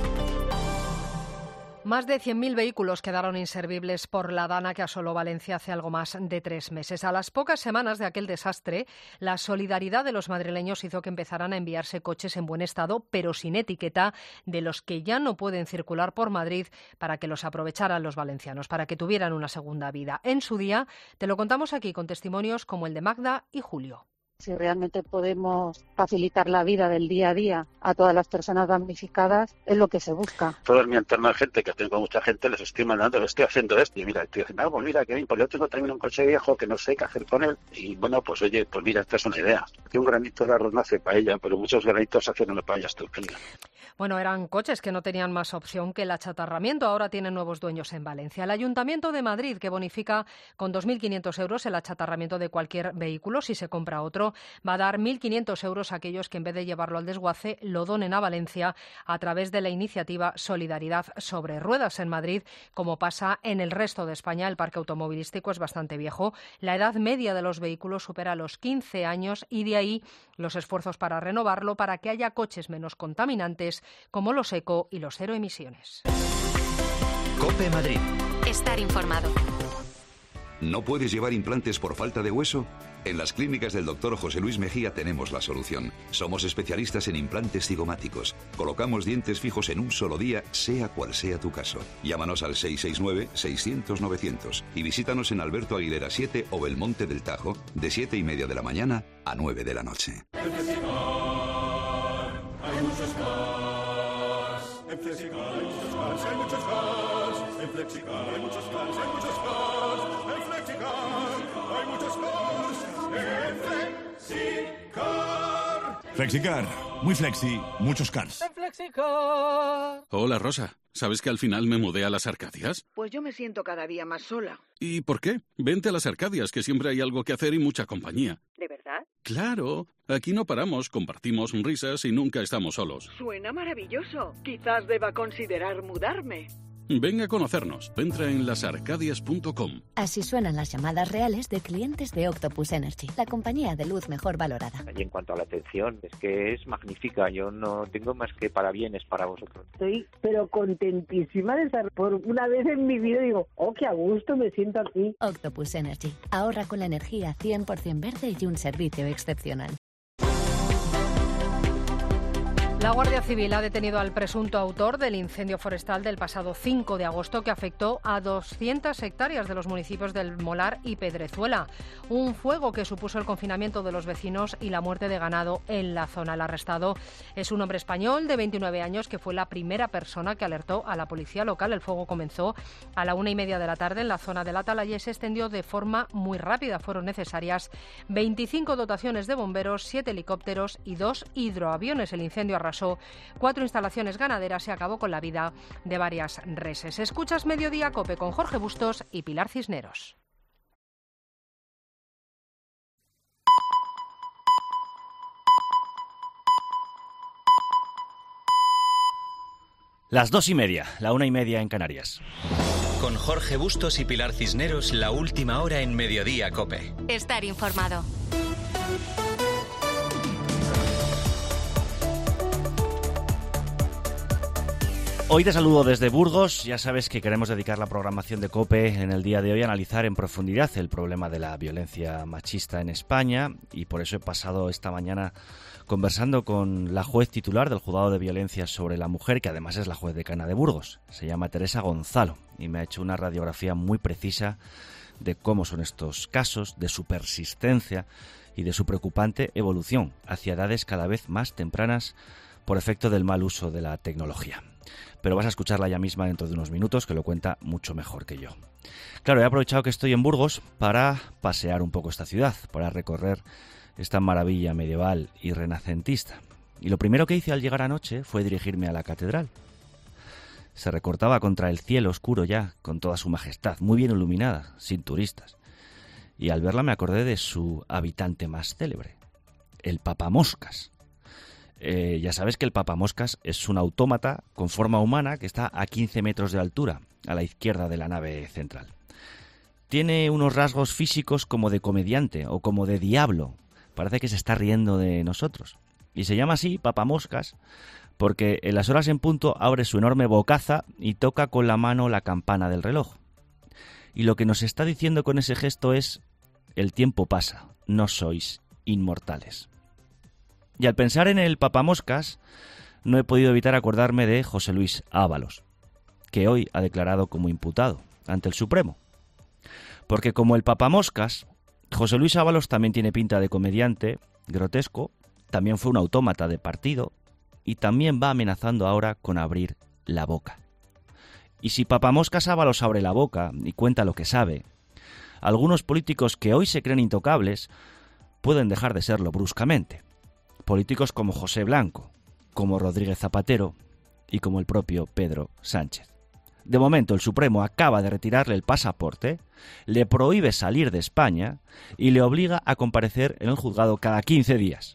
Más de 100.000 vehículos quedaron inservibles por la Dana que asoló Valencia hace algo más de 3 meses. A las pocas semanas de aquel desastre, la solidaridad de los madrileños hizo que empezaran a enviarse coches en buen estado, pero sin etiqueta, de los que ya no pueden circular por Madrid, para que los aprovecharan los valencianos, para que tuvieran una segunda vida. En su día, te lo contamos aquí con testimonios como el de Magda y Julio. Si realmente podemos facilitar la vida del día a día a todas las personas damnificadas, es lo que se busca. Todo mi entorno de gente, que tengo mucha gente, les estoy mandando, les estoy haciendo esto. Y mira, estoy haciendo, pues mira, que pues yo tengo también un coche viejo que no sé qué hacer con él. Y bueno, pues oye, pues mira, esta es una idea. Que un granito de arroz no hace paella, pero muchos granitos hacen una paella estupenda. Bueno, eran coches que no tenían más opción que el achatarramiento. Ahora tienen nuevos dueños en Valencia. El Ayuntamiento de Madrid, que bonifica con 2.500 euros el achatarramiento de cualquier vehículo si se compra otro, va a dar 1.500 euros a aquellos que en vez de llevarlo al desguace lo donen a Valencia a través de la iniciativa Solidaridad sobre Ruedas en Madrid. Como pasa en el resto de España, el parque automovilístico es bastante viejo. La edad media de los vehículos supera los 15 años y de ahí los esfuerzos para renovarlo, para que haya coches menos contaminantes como los eco y los cero emisiones. COPE Madrid. Estar informado. ¿No puedes llevar implantes por falta de hueso? En las clínicas del Dr. José Luis Mejía tenemos la solución. Somos especialistas en implantes cigomáticos. Colocamos dientes fijos en un solo día, sea cual sea tu caso. Llámanos al 669-600-900 y visítanos en Alberto Aguilera 7 o Belmonte del Tajo, de 7:30 de la mañana a 9 de la noche. Hay muchos cars. En Flexicar hay muchos cars, hay muchos cars. En Flexicar hay muchos cars, hay muchos cars. En Flexicar hay muchos cars. En Flexicar. Flexicar, muy flexi, muchos cars. En Flexicar. Hola, Rosa. ¿Sabes que al final me mudé a las Arcadias? Pues yo me siento cada día más sola. ¿Y por qué? Vente a las Arcadias, que siempre hay algo que hacer y mucha compañía. ¿De verdad? Claro. Aquí no paramos, compartimos risas y nunca estamos solos. Suena maravilloso. Quizás deba considerar mudarme. Ven a conocernos. Entra en lasarcadias.com. Así suenan las llamadas reales de clientes de Octopus Energy, la compañía de luz mejor valorada. Y en cuanto a la atención, es que es magnífica. Yo no tengo más que parabienes para vosotros. Estoy pero contentísima de estar por una vez en mi vida. Digo, oh, qué a gusto me siento aquí. Octopus Energy. Ahorra con la energía 100% verde y un servicio excepcional. La Guardia Civil ha detenido al presunto autor del incendio forestal del pasado 5 de agosto que afectó a 200 hectáreas de los municipios del Molar y Pedrezuela. Un fuego que supuso el confinamiento de los vecinos y la muerte de ganado en la zona. El arrestado es un hombre español de 29 años que fue la primera persona que alertó a la policía local. El fuego comenzó a la 1:30 de la tarde en la zona del Atalaya y se extendió de forma muy rápida. Fueron necesarias 25 dotaciones de bomberos, 7 helicópteros y 2 hidroaviones. El incendio arrasó 4 instalaciones ganaderas y acabó con la vida de varias reses. Escuchas Mediodía COPE con Jorge Bustos y Pilar Cisneros. Las 2:30, la 1:30 en Canarias. Con Jorge Bustos y Pilar Cisneros, la última hora en Mediodía COPE. Estar informado. Hoy te saludo desde Burgos. Ya sabes que queremos dedicar la programación de COPE en el día de hoy a analizar en profundidad el problema de la violencia machista en España, y por eso he pasado esta mañana conversando con la juez titular del Juzgado de Violencia sobre la Mujer, que además es la juez decana de Burgos. Se llama Teresa Gonzalo y me ha hecho una radiografía muy precisa de cómo son estos casos, de su persistencia y de su preocupante evolución hacia edades cada vez más tempranas por efecto del mal uso de la tecnología. Pero vas a escucharla ya misma dentro de unos minutos, que lo cuenta mucho mejor que yo. Claro, he aprovechado que estoy en Burgos para pasear un poco esta ciudad, para recorrer esta maravilla medieval y renacentista. Y lo primero que hice al llegar anoche fue dirigirme a la catedral. Se recortaba contra el cielo oscuro ya, con toda su majestad, muy bien iluminada, sin turistas. Y al verla me acordé de su habitante más célebre, el papamoscas. Ya sabes que el papamoscas es un autómata con forma humana que está a 15 metros de altura, a la izquierda de la nave central. Tiene unos rasgos físicos como de comediante o como de diablo. Parece que se está riendo de nosotros. Y se llama así papamoscas porque en las horas en punto abre su enorme bocaza y toca con la mano la campana del reloj. Y lo que nos está diciendo con ese gesto es: el tiempo pasa, no sois inmortales. Y al pensar en el papamoscas, no he podido evitar acordarme de José Luis Ábalos, que hoy ha declarado como imputado ante el Supremo. Porque como el papamoscas, José Luis Ábalos también tiene pinta de comediante, grotesco, también fue un autómata de partido y también va amenazando ahora con abrir la boca. Y si papamoscas Ábalos abre la boca y cuenta lo que sabe, algunos políticos que hoy se creen intocables pueden dejar de serlo bruscamente. Políticos como José Blanco, como Rodríguez Zapatero y como el propio Pedro Sánchez. De momento, el Supremo acaba de retirarle el pasaporte, le prohíbe salir de España y le obliga a comparecer en el juzgado cada 15 días.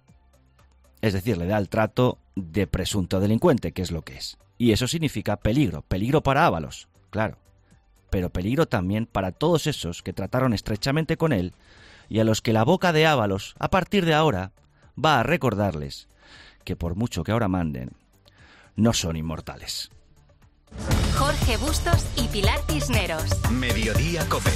Es decir, le da el trato de presunto delincuente, que es lo que es. Y eso significa peligro, peligro para Ábalos, claro, pero peligro también para todos esos que trataron estrechamente con él y a los que la boca de Ábalos, a partir de ahora, va a recordarles que por mucho que ahora manden, no son inmortales. Jorge Bustos y Pilar Cisneros. Mediodía COPE.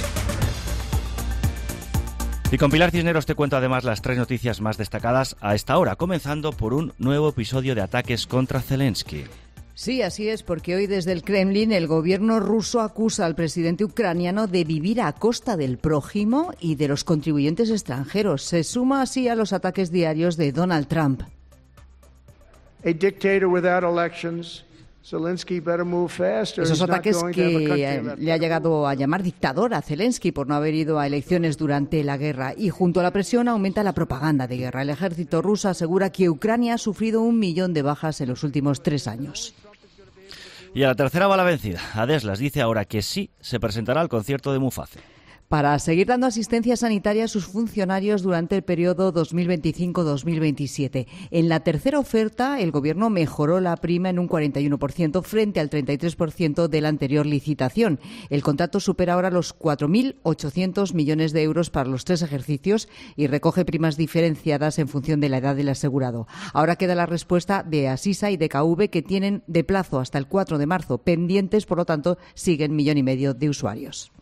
Y con Pilar Cisneros te cuento además las 3 noticias más destacadas a esta hora, comenzando por un nuevo episodio de ataques contra Zelensky. Sí, así es, porque hoy desde el Kremlin el gobierno ruso acusa al presidente ucraniano de vivir a costa del prójimo y de los contribuyentes extranjeros. Se suma así a los ataques diarios de Donald Trump. Esos ataques que le ha llegado a llamar dictador a Zelensky por no haber ido a elecciones durante la guerra. Y junto a la presión aumenta la propaganda de guerra. El ejército ruso asegura que Ucrania ha sufrido 1 millón de bajas en los últimos 3 años. Y a la tercera va la vencida. Adeslas dice ahora que sí se presentará al concierto de Muface. Para seguir dando asistencia sanitaria a sus funcionarios durante el periodo 2025-2027. En la tercera oferta, el Gobierno mejoró la prima en un 41% frente al 33% de la anterior licitación. El contrato supera ahora los 4.800 millones de euros para los 3 ejercicios y recoge primas diferenciadas en función de la edad del asegurado. Ahora queda la respuesta de Asisa y DKV, que tienen de plazo hasta el 4 de marzo pendientes, por lo tanto, siguen 1,5 millones de usuarios.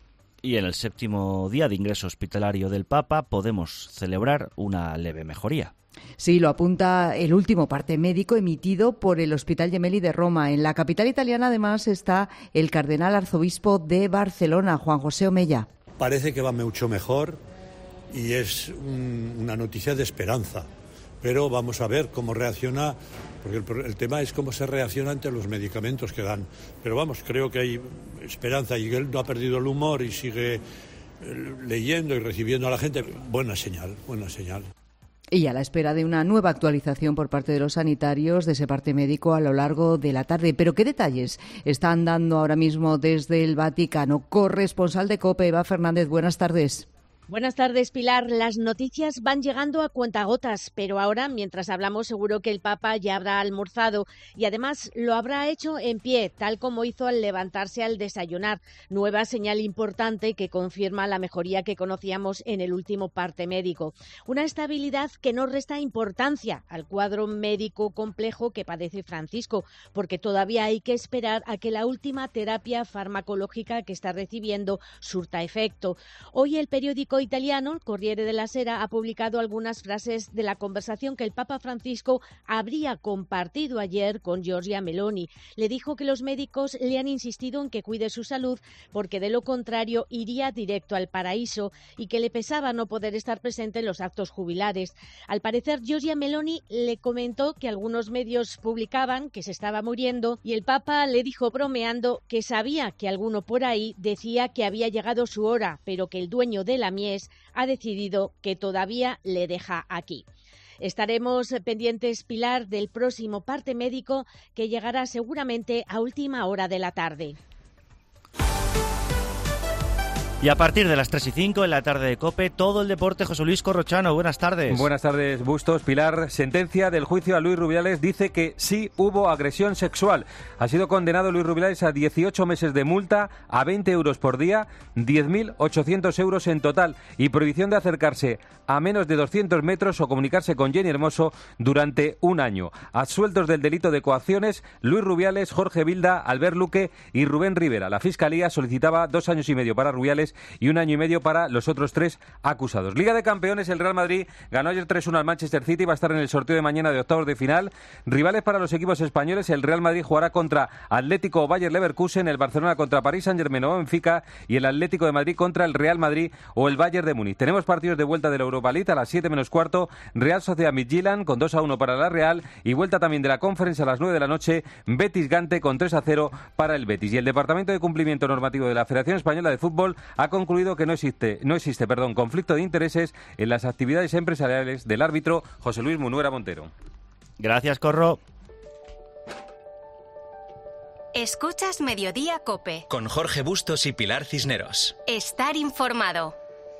Y en el 7º día de ingreso hospitalario del Papa podemos celebrar una leve mejoría. Sí, lo apunta el último parte médico emitido por el Hospital Gemelli de Roma. En la capital italiana, además, está el cardenal arzobispo de Barcelona, Juan José Omella. Parece que va mucho mejor y es una noticia de esperanza. Pero vamos a ver cómo reacciona, porque el tema es cómo se reacciona ante los medicamentos que dan. Pero vamos, creo que hay esperanza y él no ha perdido el humor y sigue leyendo y recibiendo a la gente. Buena señal, buena señal. Y a la espera de una nueva actualización por parte de los sanitarios de ese parte médico a lo largo de la tarde. Pero ¿qué detalles están dando ahora mismo desde el Vaticano? Corresponsal de COPE, Eva Fernández, buenas tardes. Buenas tardes, Pilar. Las noticias van llegando a cuentagotas, pero ahora, mientras hablamos, seguro que el Papa ya habrá almorzado y además lo habrá hecho en pie, tal como hizo al levantarse al desayunar. Nueva señal importante que confirma la mejoría que conocíamos en el último parte médico. Una estabilidad que no resta importancia al cuadro médico complejo que padece Francisco, porque todavía hay que esperar a que la última terapia farmacológica que está recibiendo surta efecto. Hoy el periódico italiano, el Corriere della Sera, ha publicado algunas frases de la conversación que el Papa Francisco habría compartido ayer con Giorgia Meloni. Le dijo que los médicos le han insistido en que cuide su salud porque de lo contrario iría directo al paraíso y que le pesaba no poder estar presente en los actos jubilares. Al parecer, Giorgia Meloni le comentó que algunos medios publicaban que se estaba muriendo y el Papa le dijo bromeando que sabía que alguno por ahí decía que había llegado su hora, pero que el dueño de la mies ha decidido que todavía le deja aquí. Estaremos pendientes, Pilar, del próximo parte médico que llegará seguramente a última hora de la tarde. Y a partir de las 3:05 en la tarde de COPE, todo el deporte. José Luis Corrochano, buenas tardes. Buenas tardes, Bustos. Pilar, sentencia del juicio a Luis Rubiales dice que sí hubo agresión sexual. Ha sido condenado Luis Rubiales a 18 meses de multa, a 20 euros por día, 10.800 euros en total y prohibición de acercarse a menos de 200 metros o comunicarse con Jenny Hermoso durante un año. Absueltos del delito de coacciones, Luis Rubiales, Jorge Vilda, Albert Luque y Rubén Rivera. La Fiscalía solicitaba 2 años y medio para Rubiales y 1 año y medio para los otros 3 acusados. Liga de Campeones, el Real Madrid ganó ayer 3-1 al Manchester City, va a estar en el sorteo de mañana de octavos de final. Rivales para los equipos españoles, el Real Madrid jugará contra Atlético o Bayer Leverkusen, el Barcelona contra París Saint-Germain o Benfica y el Atlético de Madrid contra el Real Madrid o el Bayern de Múnich. Tenemos partidos de vuelta de la Europa League a las 7 menos cuarto, Real Sociedad Midtjylland con 2-1 para la Real y vuelta también de la Conference a las 9 de la noche, Betis Gante con 3-0 para el Betis. Y el Departamento de Cumplimiento Normativo de la Federación Española de Fútbol ha concluido que no existe conflicto de intereses en las actividades empresariales del árbitro José Luis Munuera Montero. Gracias, Corro. Escuchas Mediodía COPE. Con Jorge Bustos y Pilar Cisneros. Estar informado.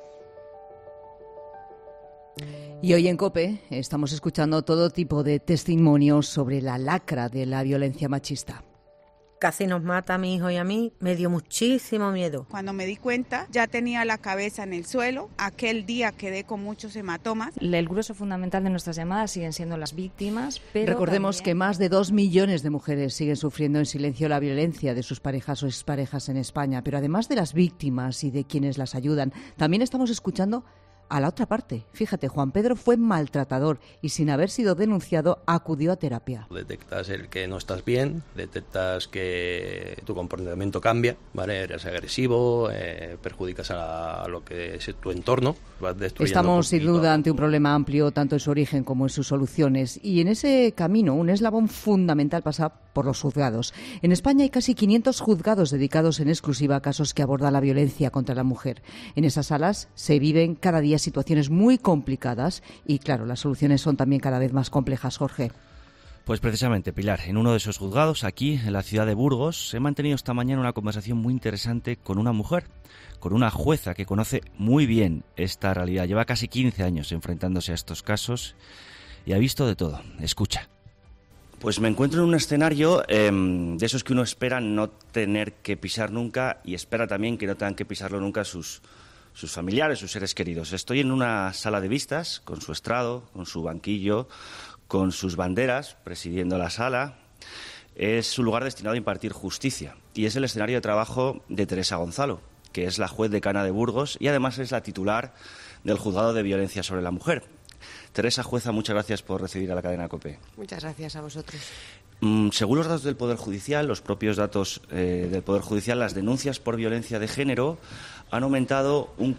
Y hoy en COPE estamos escuchando todo tipo de testimonios sobre la lacra de la violencia machista. Casi nos mata a mi hijo y a mí, me dio muchísimo miedo. Cuando me di cuenta, ya tenía la cabeza en el suelo. Aquel día quedé con muchos hematomas. El grueso fundamental de nuestras llamadas siguen siendo las víctimas, pero recordemos también... que más de 2 millones de mujeres siguen sufriendo en silencio la violencia de sus parejas o exparejas en España. Pero además de las víctimas y de quienes las ayudan, también estamos escuchando a la otra parte. Fíjate, Juan Pedro fue maltratador y sin haber sido denunciado acudió a terapia. Detectas el que no estás bien, detectas que tu comportamiento cambia, ¿vale? Eres agresivo, perjudicas a lo que es tu entorno, vas destruyendo. Estamos sin duda ante un problema amplio tanto en su origen como en sus soluciones y en ese camino un eslabón fundamental pasa por los juzgados. En España hay casi 500 juzgados dedicados en exclusiva a casos que abordan la violencia contra la mujer. En esas salas se viven cada día situaciones muy complicadas y, claro, las soluciones son también cada vez más complejas, Jorge. Pues precisamente, Pilar, en uno de esos juzgados, aquí en la ciudad de Burgos, he mantenido esta mañana una conversación muy interesante con una mujer, con una jueza que conoce muy bien esta realidad. Lleva casi 15 años enfrentándose a estos casos y ha visto de todo. Escucha. Pues me encuentro en un escenario de esos que uno espera no tener que pisar nunca y espera también que no tengan que pisarlo nunca sus familiares, sus seres queridos. Estoy en una sala de vistas con su estrado, con su banquillo, con sus banderas presidiendo la sala. Es un lugar destinado a impartir justicia y es el escenario de trabajo de Teresa Gonzalo. que es la juez decana de Burgos y además es la titular del Juzgado de Violencia sobre la Mujer. Teresa Jueza, muchas gracias por recibir a la cadena COPE. Muchas gracias a vosotros. Según los datos del Poder Judicial, los propios datos del Poder Judicial, las denuncias por violencia de género han aumentado un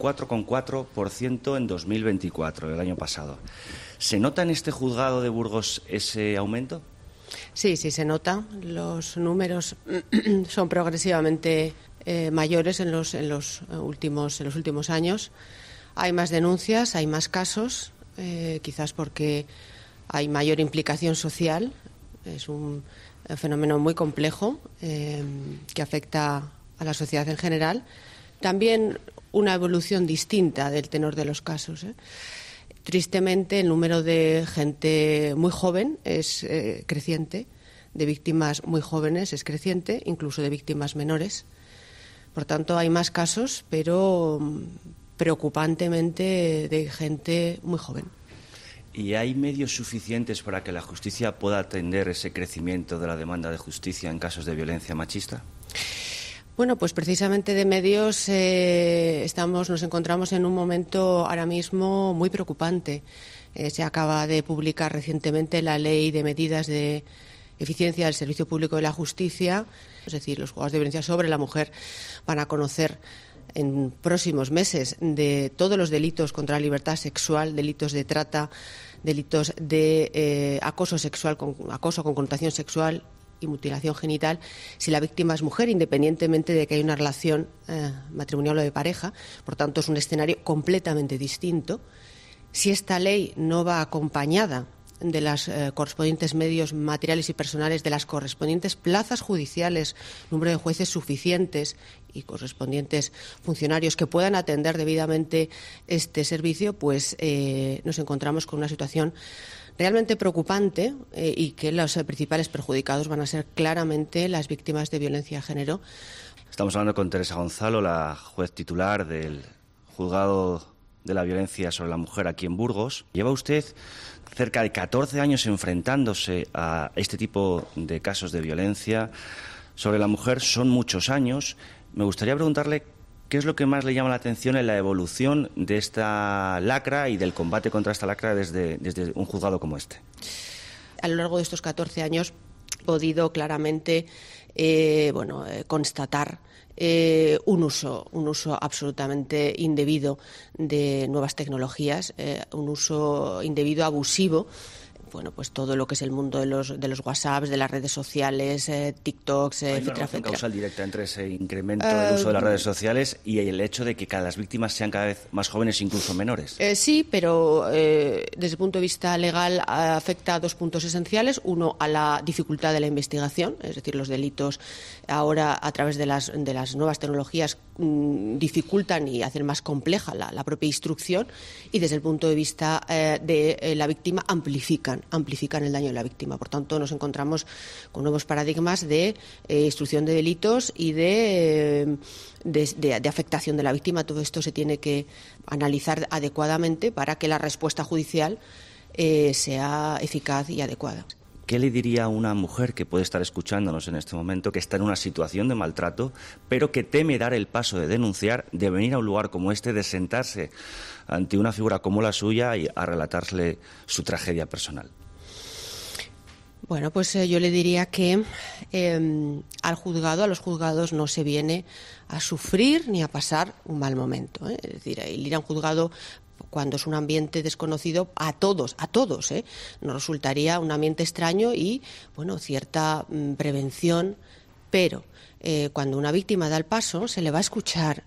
4,4% en 2024, el año pasado. ¿Se nota en este juzgado de Burgos ese aumento? Sí, se nota. Los números son progresivamente mayores en los últimos años. Hay más denuncias, hay más casos, quizás porque hay mayor implicación social. Es un fenómeno muy complejo que afecta a la sociedad en general. También una evolución distinta del tenor de los casos. Tristemente, el número de gente muy joven es creciente, de víctimas muy jóvenes es creciente, incluso de víctimas menores. Por tanto, hay más casos, pero preocupantemente de gente muy joven. ¿Y hay medios suficientes para que la justicia pueda atender ese crecimiento de la demanda de justicia en casos de violencia machista? Bueno, pues precisamente de medios nos encontramos en un momento ahora mismo muy preocupante. Se acaba de publicar recientemente la Ley de Medidas de Eficiencia del Servicio Público de la Justicia, es decir, los juzgados de violencia sobre la mujer van a conocer en próximos meses de todos los delitos contra la libertad sexual, delitos de trata, delitos de acoso sexual, acoso con connotación sexual y mutilación genital, si la víctima es mujer, independientemente de que haya una relación matrimonial o de pareja. Por tanto, es un escenario completamente distinto. Si esta ley no va acompañada de los correspondientes medios materiales y personales, de las correspondientes plazas judiciales, número de jueces suficientes y correspondientes funcionarios que puedan atender debidamente este servicio, pues nos encontramos con una situación realmente preocupante y que los principales perjudicados van a ser claramente las víctimas de violencia de género. Estamos hablando con Teresa Gonzalo, la juez titular del Juzgado de la Violencia sobre la Mujer aquí en Burgos. Lleva usted cerca de 14 años enfrentándose a este tipo de casos de violencia sobre la mujer. Son muchos años. Me gustaría preguntarle qué es lo que más le llama la atención en la evolución de esta lacra y del combate contra esta lacra desde un juzgado como este. A lo largo de estos 14 años he podido claramente constatar un uso absolutamente indebido de nuevas tecnologías, un uso indebido, abusivo. Bueno, pues todo lo que es el mundo de los WhatsApps, de las redes sociales, TikToks, etcétera, ¿Hay una relación etcétera. causal directa entre ese incremento del uso de las redes sociales y el hecho de que las víctimas sean cada vez más jóvenes, incluso menores? Sí, pero desde el punto de vista legal afecta a dos puntos esenciales. Uno, a la dificultad de la investigación, es decir, los delitos ahora a través de las nuevas tecnologías dificultan y hacen más compleja la propia instrucción, y desde el punto de vista de la víctima amplifican el daño de la víctima. Por tanto, nos encontramos con nuevos paradigmas de instrucción de delitos y de afectación de la víctima. Todo esto se tiene que analizar adecuadamente para que la respuesta judicial sea eficaz y adecuada. ¿Qué le diría a una mujer que puede estar escuchándonos en este momento, que está en una situación de maltrato, pero que teme dar el paso de denunciar, de venir a un lugar como este, de sentarse ante una figura como la suya y a relatarle su tragedia personal? Bueno, pues yo le diría que a los juzgados no se viene a sufrir ni a pasar un mal momento. Es decir, el ir a un juzgado cuando es un ambiente desconocido a todos, nos resultaría un ambiente extraño y, bueno, cierta prevención, pero cuando una víctima da el paso se le va a escuchar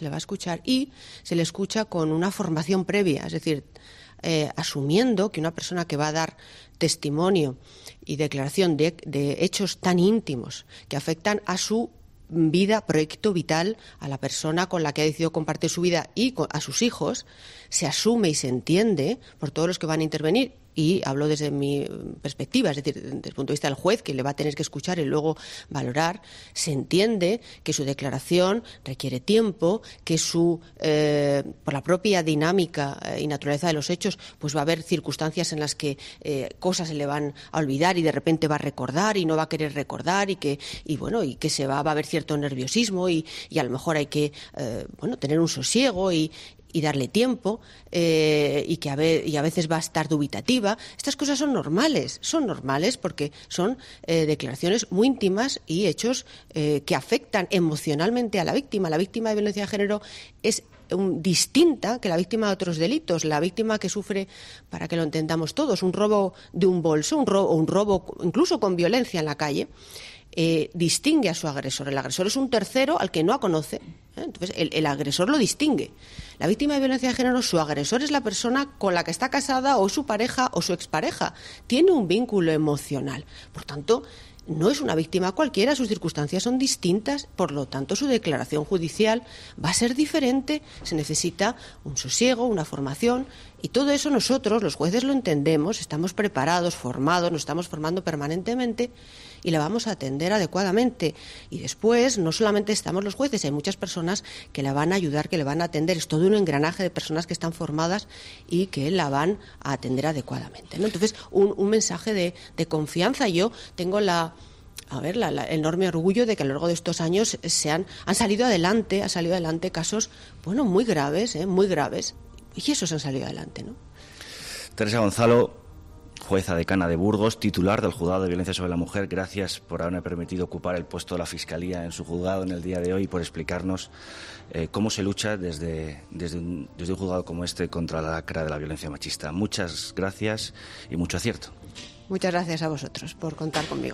y se le escucha con una formación previa, es decir, asumiendo que una persona que va a dar testimonio y declaración de hechos tan íntimos que afectan a su vida, proyecto vital, a la persona con la que ha decidido compartir su vida y a sus hijos, se asume y se entiende por todos los que van a intervenir y hablo desde mi perspectiva, es decir, desde el punto de vista del juez, que le va a tener que escuchar y luego valorar, se entiende que su declaración requiere tiempo, que por la propia dinámica y naturaleza de los hechos, pues va a haber circunstancias en las que cosas se le van a olvidar y de repente va a recordar y no va a querer recordar y que va a haber cierto nerviosismo y a lo mejor hay que tener un sosiego y darle tiempo y a veces va a estar dubitativa. Estas cosas son normales porque son declaraciones muy íntimas y hechos que afectan emocionalmente a la víctima. La víctima de violencia de género es distinta que la víctima de otros delitos. La víctima que sufre, para que lo entendamos todos, un robo de un bolso, un robo incluso con violencia en la calle, distingue a su agresor. El agresor es un tercero al que no conoce. Entonces, el agresor lo distingue. La víctima de violencia de género, su agresor es la persona con la que está casada o su pareja o su expareja. Tiene un vínculo emocional. Por tanto, no es una víctima cualquiera, sus circunstancias son distintas, por lo tanto su declaración judicial va a ser diferente, se necesita un sosiego, una formación y todo eso nosotros, los jueces, lo entendemos, estamos preparados, formados, nos estamos formando permanentemente y la vamos a atender adecuadamente. Y después, no solamente estamos los jueces, hay muchas personas que la van a ayudar, que le van a atender. Es todo un engranaje de personas que están formadas y que la van a atender adecuadamente, ¿no? Entonces, un mensaje de confianza. Yo tengo el enorme orgullo de que a lo largo de estos años han salido adelante casos, muy graves, y esos han salido adelante, ¿no? Teresa Gonzalo, jueza decana de Burgos, titular del Juzgado de Violencia sobre la Mujer, gracias por haberme permitido ocupar el puesto de la Fiscalía en su juzgado en el día de hoy y por explicarnos cómo se lucha desde un juzgado como este contra la lacra de la violencia machista. Muchas gracias y mucho acierto. Muchas gracias a vosotros por contar conmigo.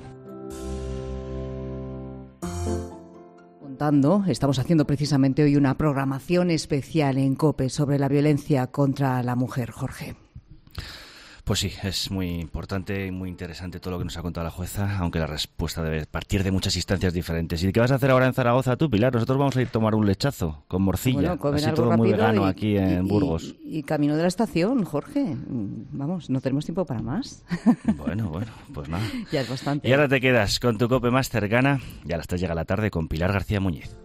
Estamos haciendo precisamente hoy una programación especial en COPE sobre la violencia contra la mujer, Jorge. Pues sí, es muy importante y muy interesante todo lo que nos ha contado la jueza, aunque la respuesta debe partir de muchas instancias diferentes. ¿Y qué vas a hacer ahora en Zaragoza tú, Pilar? Nosotros vamos a ir a tomar un lechazo con morcilla, así todo muy vegano aquí en Burgos. Y camino de la estación, Jorge. Vamos, no tenemos tiempo para más. Bueno, pues nada. Ya es bastante. Y ahora te quedas con tu COPE más cercana y a las 3 llega la tarde con Pilar García Muñiz.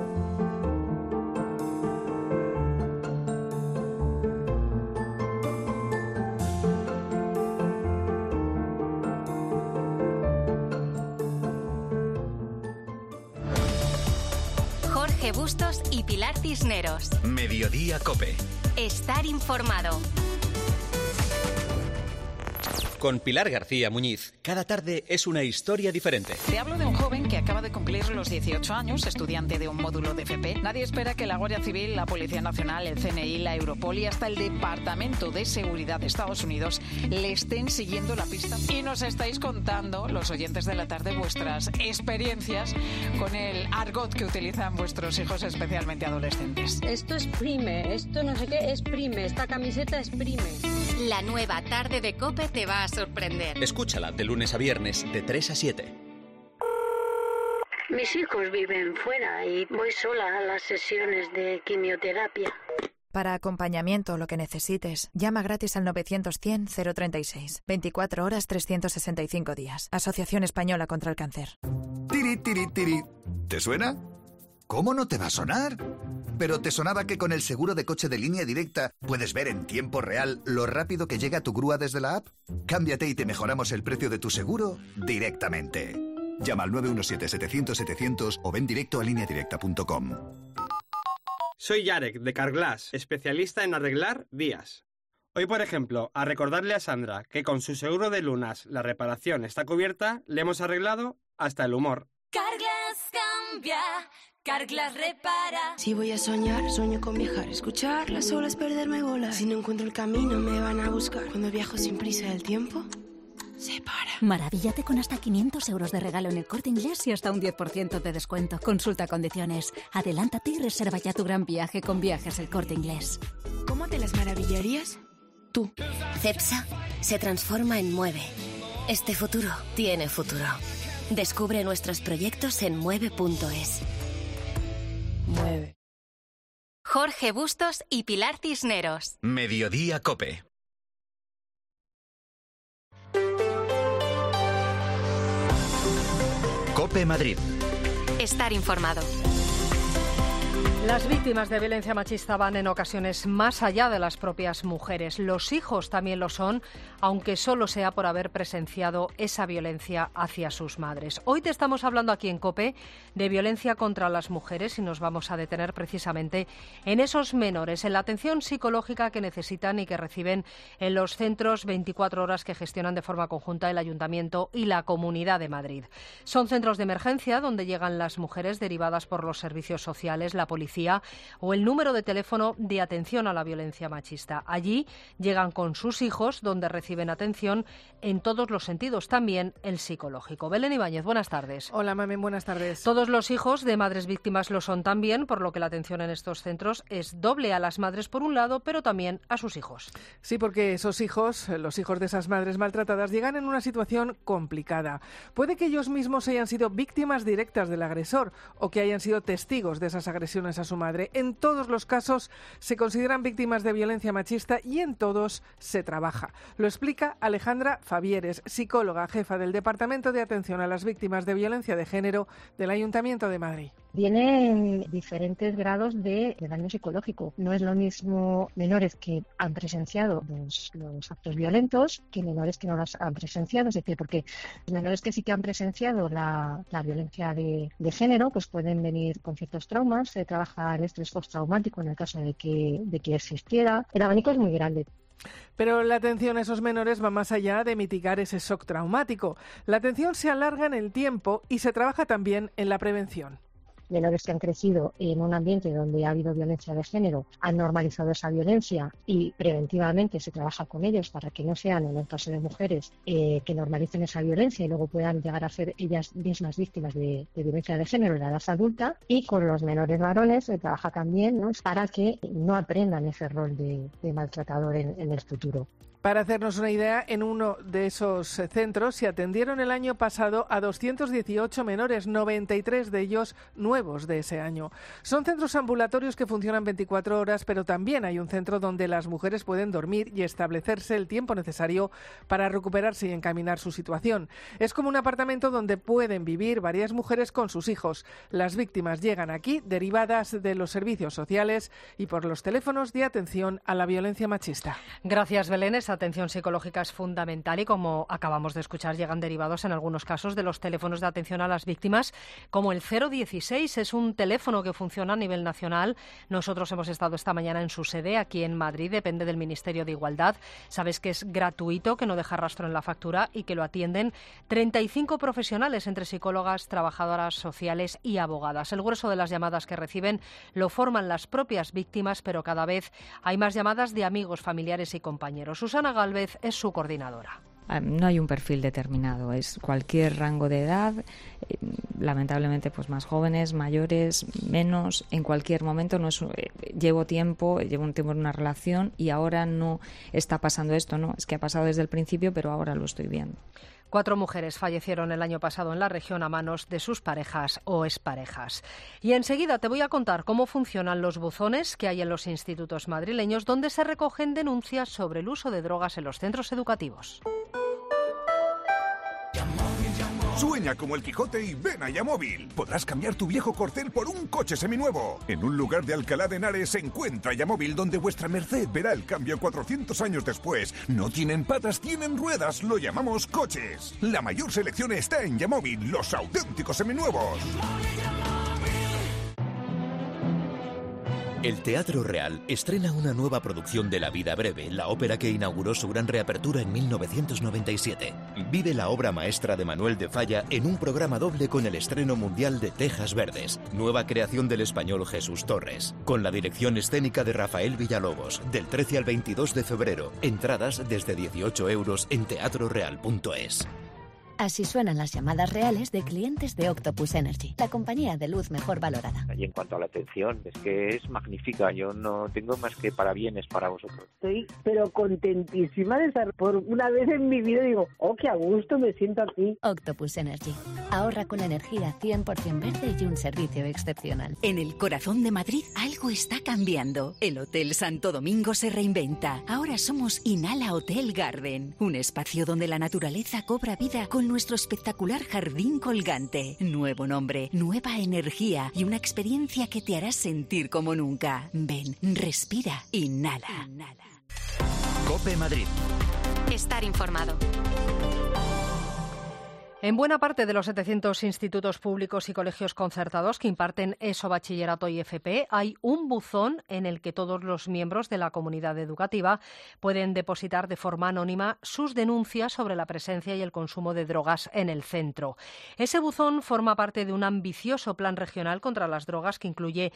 Jorge Bustos y Pilar Cisneros. Mediodía COPE. Estar informado. Con Pilar García Muñiz, cada tarde es una historia diferente. Te hablo de un joven que acaba de cumplir los 18 años, estudiante de un módulo de FP. Nadie espera que la Guardia Civil, la Policía Nacional, el CNI, la Europol y hasta el Departamento de Seguridad de Estados Unidos le estén siguiendo la pista. Y nos estáis contando, los oyentes de la tarde, vuestras experiencias con el argot que utilizan vuestros hijos, especialmente adolescentes. Esto es prime, esto no sé qué es prime, esta camiseta es prime. La nueva tarde de COPE te va a sorprender. Escúchala de lunes a viernes de 3 a 7. Mis hijos viven fuera y voy sola a las sesiones de quimioterapia. Para acompañamiento, lo que necesites, llama gratis al 900-100-036. 24 horas, 365 días. Asociación Española contra el Cáncer. Tiri, tiri, tiri. ¿Te suena? ¿Cómo no te va a sonar? ¿Pero te sonaba que con el seguro de coche de Línea Directa puedes ver en tiempo real lo rápido que llega tu grúa desde la app? Cámbiate y te mejoramos el precio de tu seguro directamente. Llama al 917-700-700 o ven directo a lineadirecta.com. Soy Yarek, de Carglass, especialista en arreglar vías. Hoy, por ejemplo, a recordarle a Sandra que con su seguro de lunas la reparación está cubierta, le hemos arreglado hasta el humor. Carglass cambia, Carglass repara. Si voy a soñar, sueño con viajar, escuchar las olas, perderme bolas. Si no encuentro el camino, me van a buscar. Cuando viajo sin prisa del tiempo, se para. Maravíllate con hasta 500 euros de regalo en El Corte Inglés y hasta un 10% de descuento. Consulta condiciones. Adelántate y reserva ya tu gran viaje con Viajes El Corte Inglés. ¿Cómo te las maravillarías? Tú. CEPSA se transforma en Mueve. Este futuro tiene futuro. Descubre nuestros proyectos en mueve.es. Mueve. Jorge Bustos y Pilar Cisneros. Mediodía COPE. COPE Madrid. Estar informado. Las víctimas de violencia machista van en ocasiones más allá de las propias mujeres. Los hijos también lo son, aunque solo sea por haber presenciado esa violencia hacia sus madres. Hoy te estamos hablando aquí en COPE de violencia contra las mujeres y nos vamos a detener precisamente en esos menores, en la atención psicológica que necesitan y que reciben en los centros 24 horas que gestionan de forma conjunta el Ayuntamiento y la Comunidad de Madrid. Son centros de emergencia donde llegan las mujeres derivadas por los servicios sociales, la policía o el número de teléfono de atención a la violencia machista. Allí llegan con sus hijos, donde reciben atención en todos los sentidos, también el psicológico. Belén Ibáñez, buenas tardes. Hola, Mamen, buenas tardes. Todos los hijos de madres víctimas lo son también, por lo que la atención en estos centros es doble a las madres por un lado, pero también a sus hijos. Sí, porque esos hijos, los hijos de esas madres maltratadas, llegan en una situación complicada. Puede que ellos mismos hayan sido víctimas directas del agresor o que hayan sido testigos de esas agresiones a su madre. En todos los casos se consideran víctimas de violencia machista y en todos se trabaja. Lo explica Alejandra Fabieres, psicóloga, jefa del Departamento de Atención a las Víctimas de Violencia de Género del Ayuntamiento de Madrid. Vienen diferentes grados de daño psicológico. No es lo mismo menores que han presenciado los actos violentos que menores que no los han presenciado. Es decir, porque los menores que sí que han presenciado la violencia de género, pues pueden venir con ciertos traumas. Se trabaja el estrés postraumático en el caso de que existiera. El abanico es muy grande. Pero la atención a esos menores va más allá de mitigar ese shock traumático. La atención se alarga en el tiempo y se trabaja también en la prevención. Menores que han crecido en un ambiente donde ha habido violencia de género, han normalizado esa violencia y preventivamente se trabaja con ellos para que no sean, en el caso de mujeres, que normalicen esa violencia y luego puedan llegar a ser ellas mismas víctimas de violencia de género en la edad adulta. Y con los menores varones se trabaja también, ¿no?, para que no aprendan ese rol de maltratador en el futuro. Para hacernos una idea, en uno de esos centros se atendieron el año pasado a 218 menores, 93 de ellos nuevos de ese año. Son centros ambulatorios que funcionan 24 horas, pero también hay un centro donde las mujeres pueden dormir y establecerse el tiempo necesario para recuperarse y encaminar su situación. Es como un apartamento donde pueden vivir varias mujeres con sus hijos. Las víctimas llegan aquí derivadas de los servicios sociales y por los teléfonos de atención a la violencia machista. Gracias, Belén. Atención psicológica es fundamental y, como acabamos de escuchar, llegan derivados en algunos casos de los teléfonos de atención a las víctimas, como el 016. Es un teléfono que funciona a nivel nacional. Nosotros hemos estado esta mañana en su sede aquí en Madrid, depende del Ministerio de Igualdad. Sabes que es gratuito, que no deja rastro en la factura y que lo atienden 35 profesionales entre psicólogas, trabajadoras sociales y abogadas. El grueso de las llamadas que reciben lo forman las propias víctimas, pero cada vez hay más llamadas de amigos, familiares y compañeros. Susana Gálvez es su coordinadora. No hay un perfil determinado, es cualquier rango de edad, lamentablemente pues más jóvenes, mayores, menos, en cualquier momento. No es, llevo un tiempo en una relación y ahora no está pasando esto, no, es que ha pasado desde el principio, pero ahora lo estoy viendo. 4 mujeres fallecieron el año pasado en la región a manos de sus parejas o exparejas. Y enseguida te voy a contar cómo funcionan los buzones que hay en los institutos madrileños donde se recogen denuncias sobre el uso de drogas en los centros educativos. Sueña como el Quijote y ven a Yamóvil. Podrás cambiar tu viejo corcel por un coche seminuevo. En un lugar de Alcalá de Henares se encuentra Yamóvil, donde vuestra merced verá el cambio 400 años después. No tienen patas, tienen ruedas. Lo llamamos coches. La mayor selección está en Yamóvil, los auténticos seminuevos. El Teatro Real estrena una nueva producción de La vida breve, la ópera que inauguró su gran reapertura en 1997. Vive la obra maestra de Manuel de Falla en un programa doble con el estreno mundial de Tejas Verdes, nueva creación del español Jesús Torres, con la dirección escénica de Rafael Villalobos, del 13 al 22 de febrero. Entradas desde 18 € en teatroreal.es. Así suenan las llamadas reales de clientes de Octopus Energy, la compañía de luz mejor valorada. Y en cuanto a la atención, es que es magnífica. Yo no tengo más que parabienes para vosotros. Estoy pero contentísima de estar por una vez en mi vida. Digo, oh, qué a gusto me siento aquí. Octopus Energy. Ahorra con energía 100% verde y un servicio excepcional. En el corazón de Madrid algo está cambiando. El Hotel Santo Domingo se reinventa. Ahora somos Inhala Hotel Garden, un espacio donde la naturaleza cobra vida con nuestro espectacular jardín colgante. Nuevo nombre, nueva energía y una experiencia que te hará sentir como nunca. Ven, respira, inhala. COPE Madrid. Estar informado. En buena parte de los 700 institutos públicos y colegios concertados que imparten ESO, bachillerato y FP, hay un buzón en el que todos los miembros de la comunidad educativa pueden depositar de forma anónima sus denuncias sobre la presencia y el consumo de drogas en el centro. Ese buzón forma parte de un ambicioso plan regional contra las drogas que incluye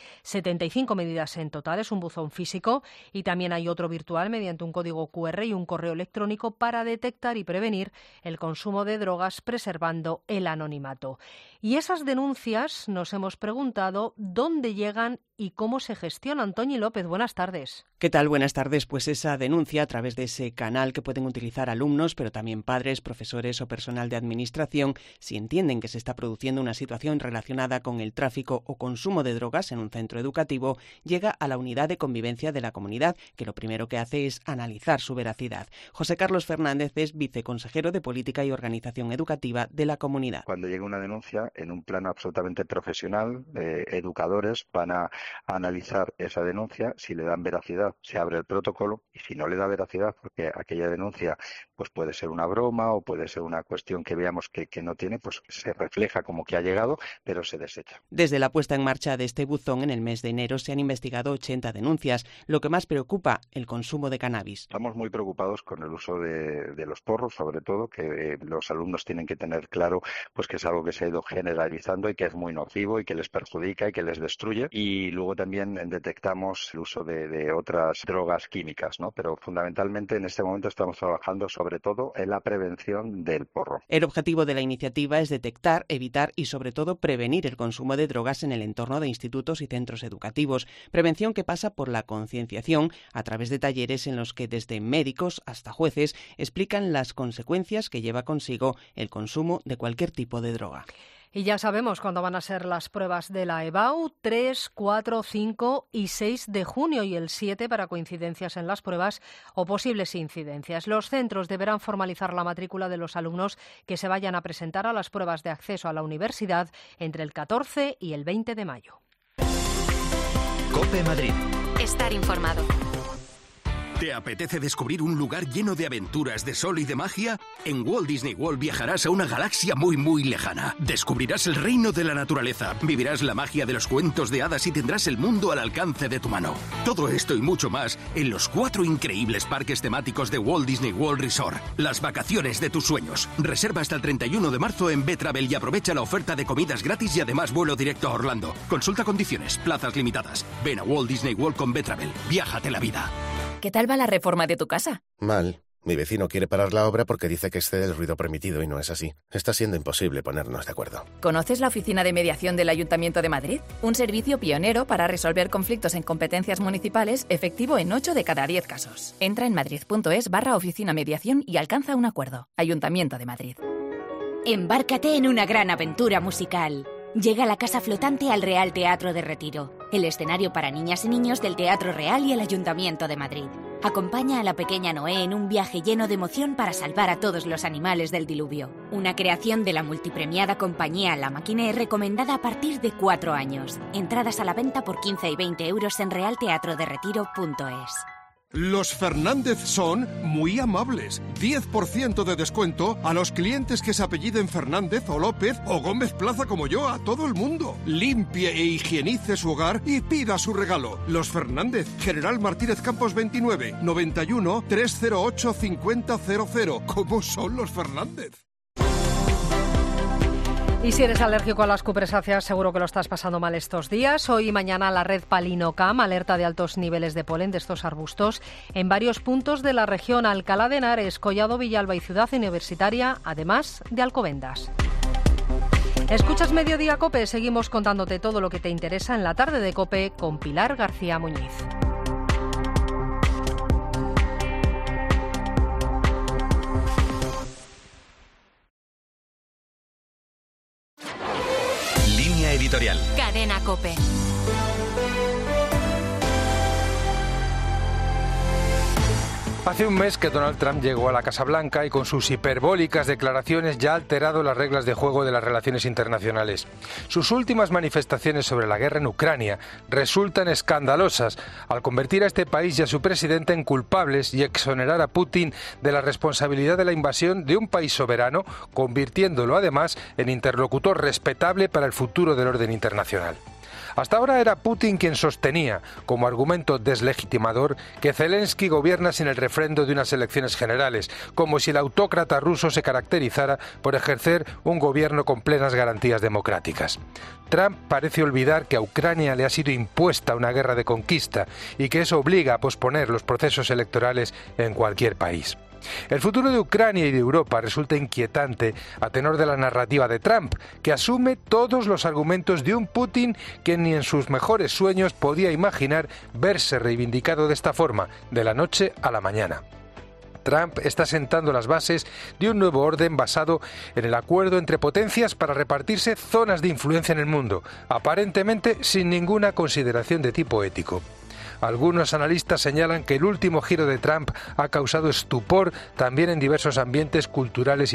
75 medidas en total. Es un buzón físico y también hay otro virtual mediante un código QR y un correo electrónico para detectar y prevenir el consumo de drogas, preservando el anonimato. Y esas denuncias nos hemos preguntado dónde llegan y cómo se gestionan. Toñi López, buenas tardes. ¿Qué tal? Buenas tardes. Pues esa denuncia a través de ese canal que pueden utilizar alumnos, pero también padres, profesores o personal de administración, si entienden que se está produciendo una situación relacionada con el tráfico o consumo de drogas en un centro educativo, llega a la unidad de convivencia de la comunidad, que lo primero que hace es analizar su veracidad. José Carlos Fernández es viceconsejero de Política y Organización Educativa de la comunidad. Cuando llega una denuncia, en un plano absolutamente profesional, educadores van a analizar esa denuncia. Si le dan veracidad, se abre el protocolo, y si no le da veracidad, porque aquella denuncia pues puede ser una broma o puede ser una cuestión que veamos que no tiene, pues se refleja como que ha llegado, pero se desecha. Desde la puesta en marcha de este buzón en el mes de enero se han investigado 80 denuncias. Lo que más preocupa, el consumo de cannabis. Estamos muy preocupados con el uso de los porros, sobre todo, que los alumnos tienen que tener claro pues que es algo que se ha ido generalizando y que es muy nocivo y que les perjudica y que les destruye. Y luego también detectamos el uso de otras drogas químicas, ¿no? Pero fundamentalmente en este momento estamos trabajando sobre todo en la prevención del porro. El objetivo de la iniciativa es detectar, evitar y sobre todo prevenir el consumo de drogas en el entorno de institutos y centros educativos. Prevención que pasa por la concienciación a través de talleres en los que desde médicos hasta jueces explican las consecuencias que lleva consigo el consumo de cualquier tipo de droga. Y ya sabemos cuándo van a ser las pruebas de la EBAU, 3, 4, 5 y 6 de junio y el 7 para coincidencias en las pruebas o posibles incidencias. Los centros deberán formalizar la matrícula de los alumnos que se vayan a presentar a las pruebas de acceso a la universidad entre el 14 y el 20 de mayo. COPE Madrid. Estar informado. ¿Te apetece descubrir un lugar lleno de aventuras, de sol y de magia? En Walt Disney World viajarás a una galaxia muy, muy lejana. Descubrirás el reino de la naturaleza, vivirás la magia de los cuentos de hadas y tendrás el mundo al alcance de tu mano. Todo esto y mucho más en los 4 increíbles parques temáticos de Walt Disney World Resort. Las vacaciones de tus sueños. Reserva hasta el 31 de marzo en Betravel y aprovecha la oferta de comidas gratis y además vuelo directo a Orlando. Consulta condiciones, plazas limitadas. Ven a Walt Disney World con Betravel. Viájate la vida. ¿Qué tal va la reforma de tu casa? Mal. Mi vecino quiere parar la obra porque dice que excede el ruido permitido y no es así. Está siendo imposible ponernos de acuerdo. ¿Conoces la Oficina de Mediación del Ayuntamiento de Madrid? Un servicio pionero para resolver conflictos en competencias municipales efectivo en 8 de cada 10 casos. Entra en madrid.es/oficina mediación y alcanza un acuerdo. Ayuntamiento de Madrid. Embárcate en una gran aventura musical. Llega la Casa Flotante al Real Teatro de Retiro, el escenario para niñas y niños del Teatro Real y el Ayuntamiento de Madrid. Acompaña a la pequeña Noé en un viaje lleno de emoción para salvar a todos los animales del diluvio. Una creación de la multipremiada compañía La Maquinée recomendada a partir de 4 años. Entradas a la venta por 15 y 20 euros en realteatroderetiro.es. Los Fernández son muy amables. 10% de descuento a los clientes que se apelliden Fernández o López o Gómez Plaza como yo, a todo el mundo. Limpie e higienice su hogar y pida su regalo. Los Fernández, General Martínez Campos 29, 91 308 5000. ¿Cómo son los Fernández? Y si eres alérgico a las cupresáceas, seguro que lo estás pasando mal estos días. Hoy y mañana la red Palinocam alerta de altos niveles de polen de estos arbustos en varios puntos de la región: Alcalá de Henares, Collado Villalba y Ciudad Universitaria, además de Alcobendas. Escuchas Mediodía COPE, seguimos contándote todo lo que te interesa en la tarde de COPE con Pilar García Muñiz. Línea editorial. Cadena COPE. Hace un mes que Donald Trump llegó a la Casa Blanca y con sus hiperbólicas declaraciones ya ha alterado las reglas de juego de las relaciones internacionales. Sus últimas manifestaciones sobre la guerra en Ucrania resultan escandalosas al convertir a este país y a su presidente en culpables y exonerar a Putin de la responsabilidad de la invasión de un país soberano, convirtiéndolo además en interlocutor respetable para el futuro del orden internacional. Hasta ahora era Putin quien sostenía, como argumento deslegitimador, que Zelensky gobierna sin el refrendo de unas elecciones generales, como si el autócrata ruso se caracterizara por ejercer un gobierno con plenas garantías democráticas. Trump parece olvidar que a Ucrania le ha sido impuesta una guerra de conquista y que eso obliga a posponer los procesos electorales en cualquier país. El futuro de Ucrania y de Europa resulta inquietante a tenor de la narrativa de Trump, que asume todos los argumentos de un Putin que ni en sus mejores sueños podía imaginar verse reivindicado de esta forma, de la noche a la mañana. Trump está sentando las bases de un nuevo orden basado en el acuerdo entre potencias para repartirse zonas de influencia en el mundo, aparentemente sin ninguna consideración de tipo ético. Algunos analistas señalan que el último giro de Trump ha causado estupor también en diversos ambientes culturales y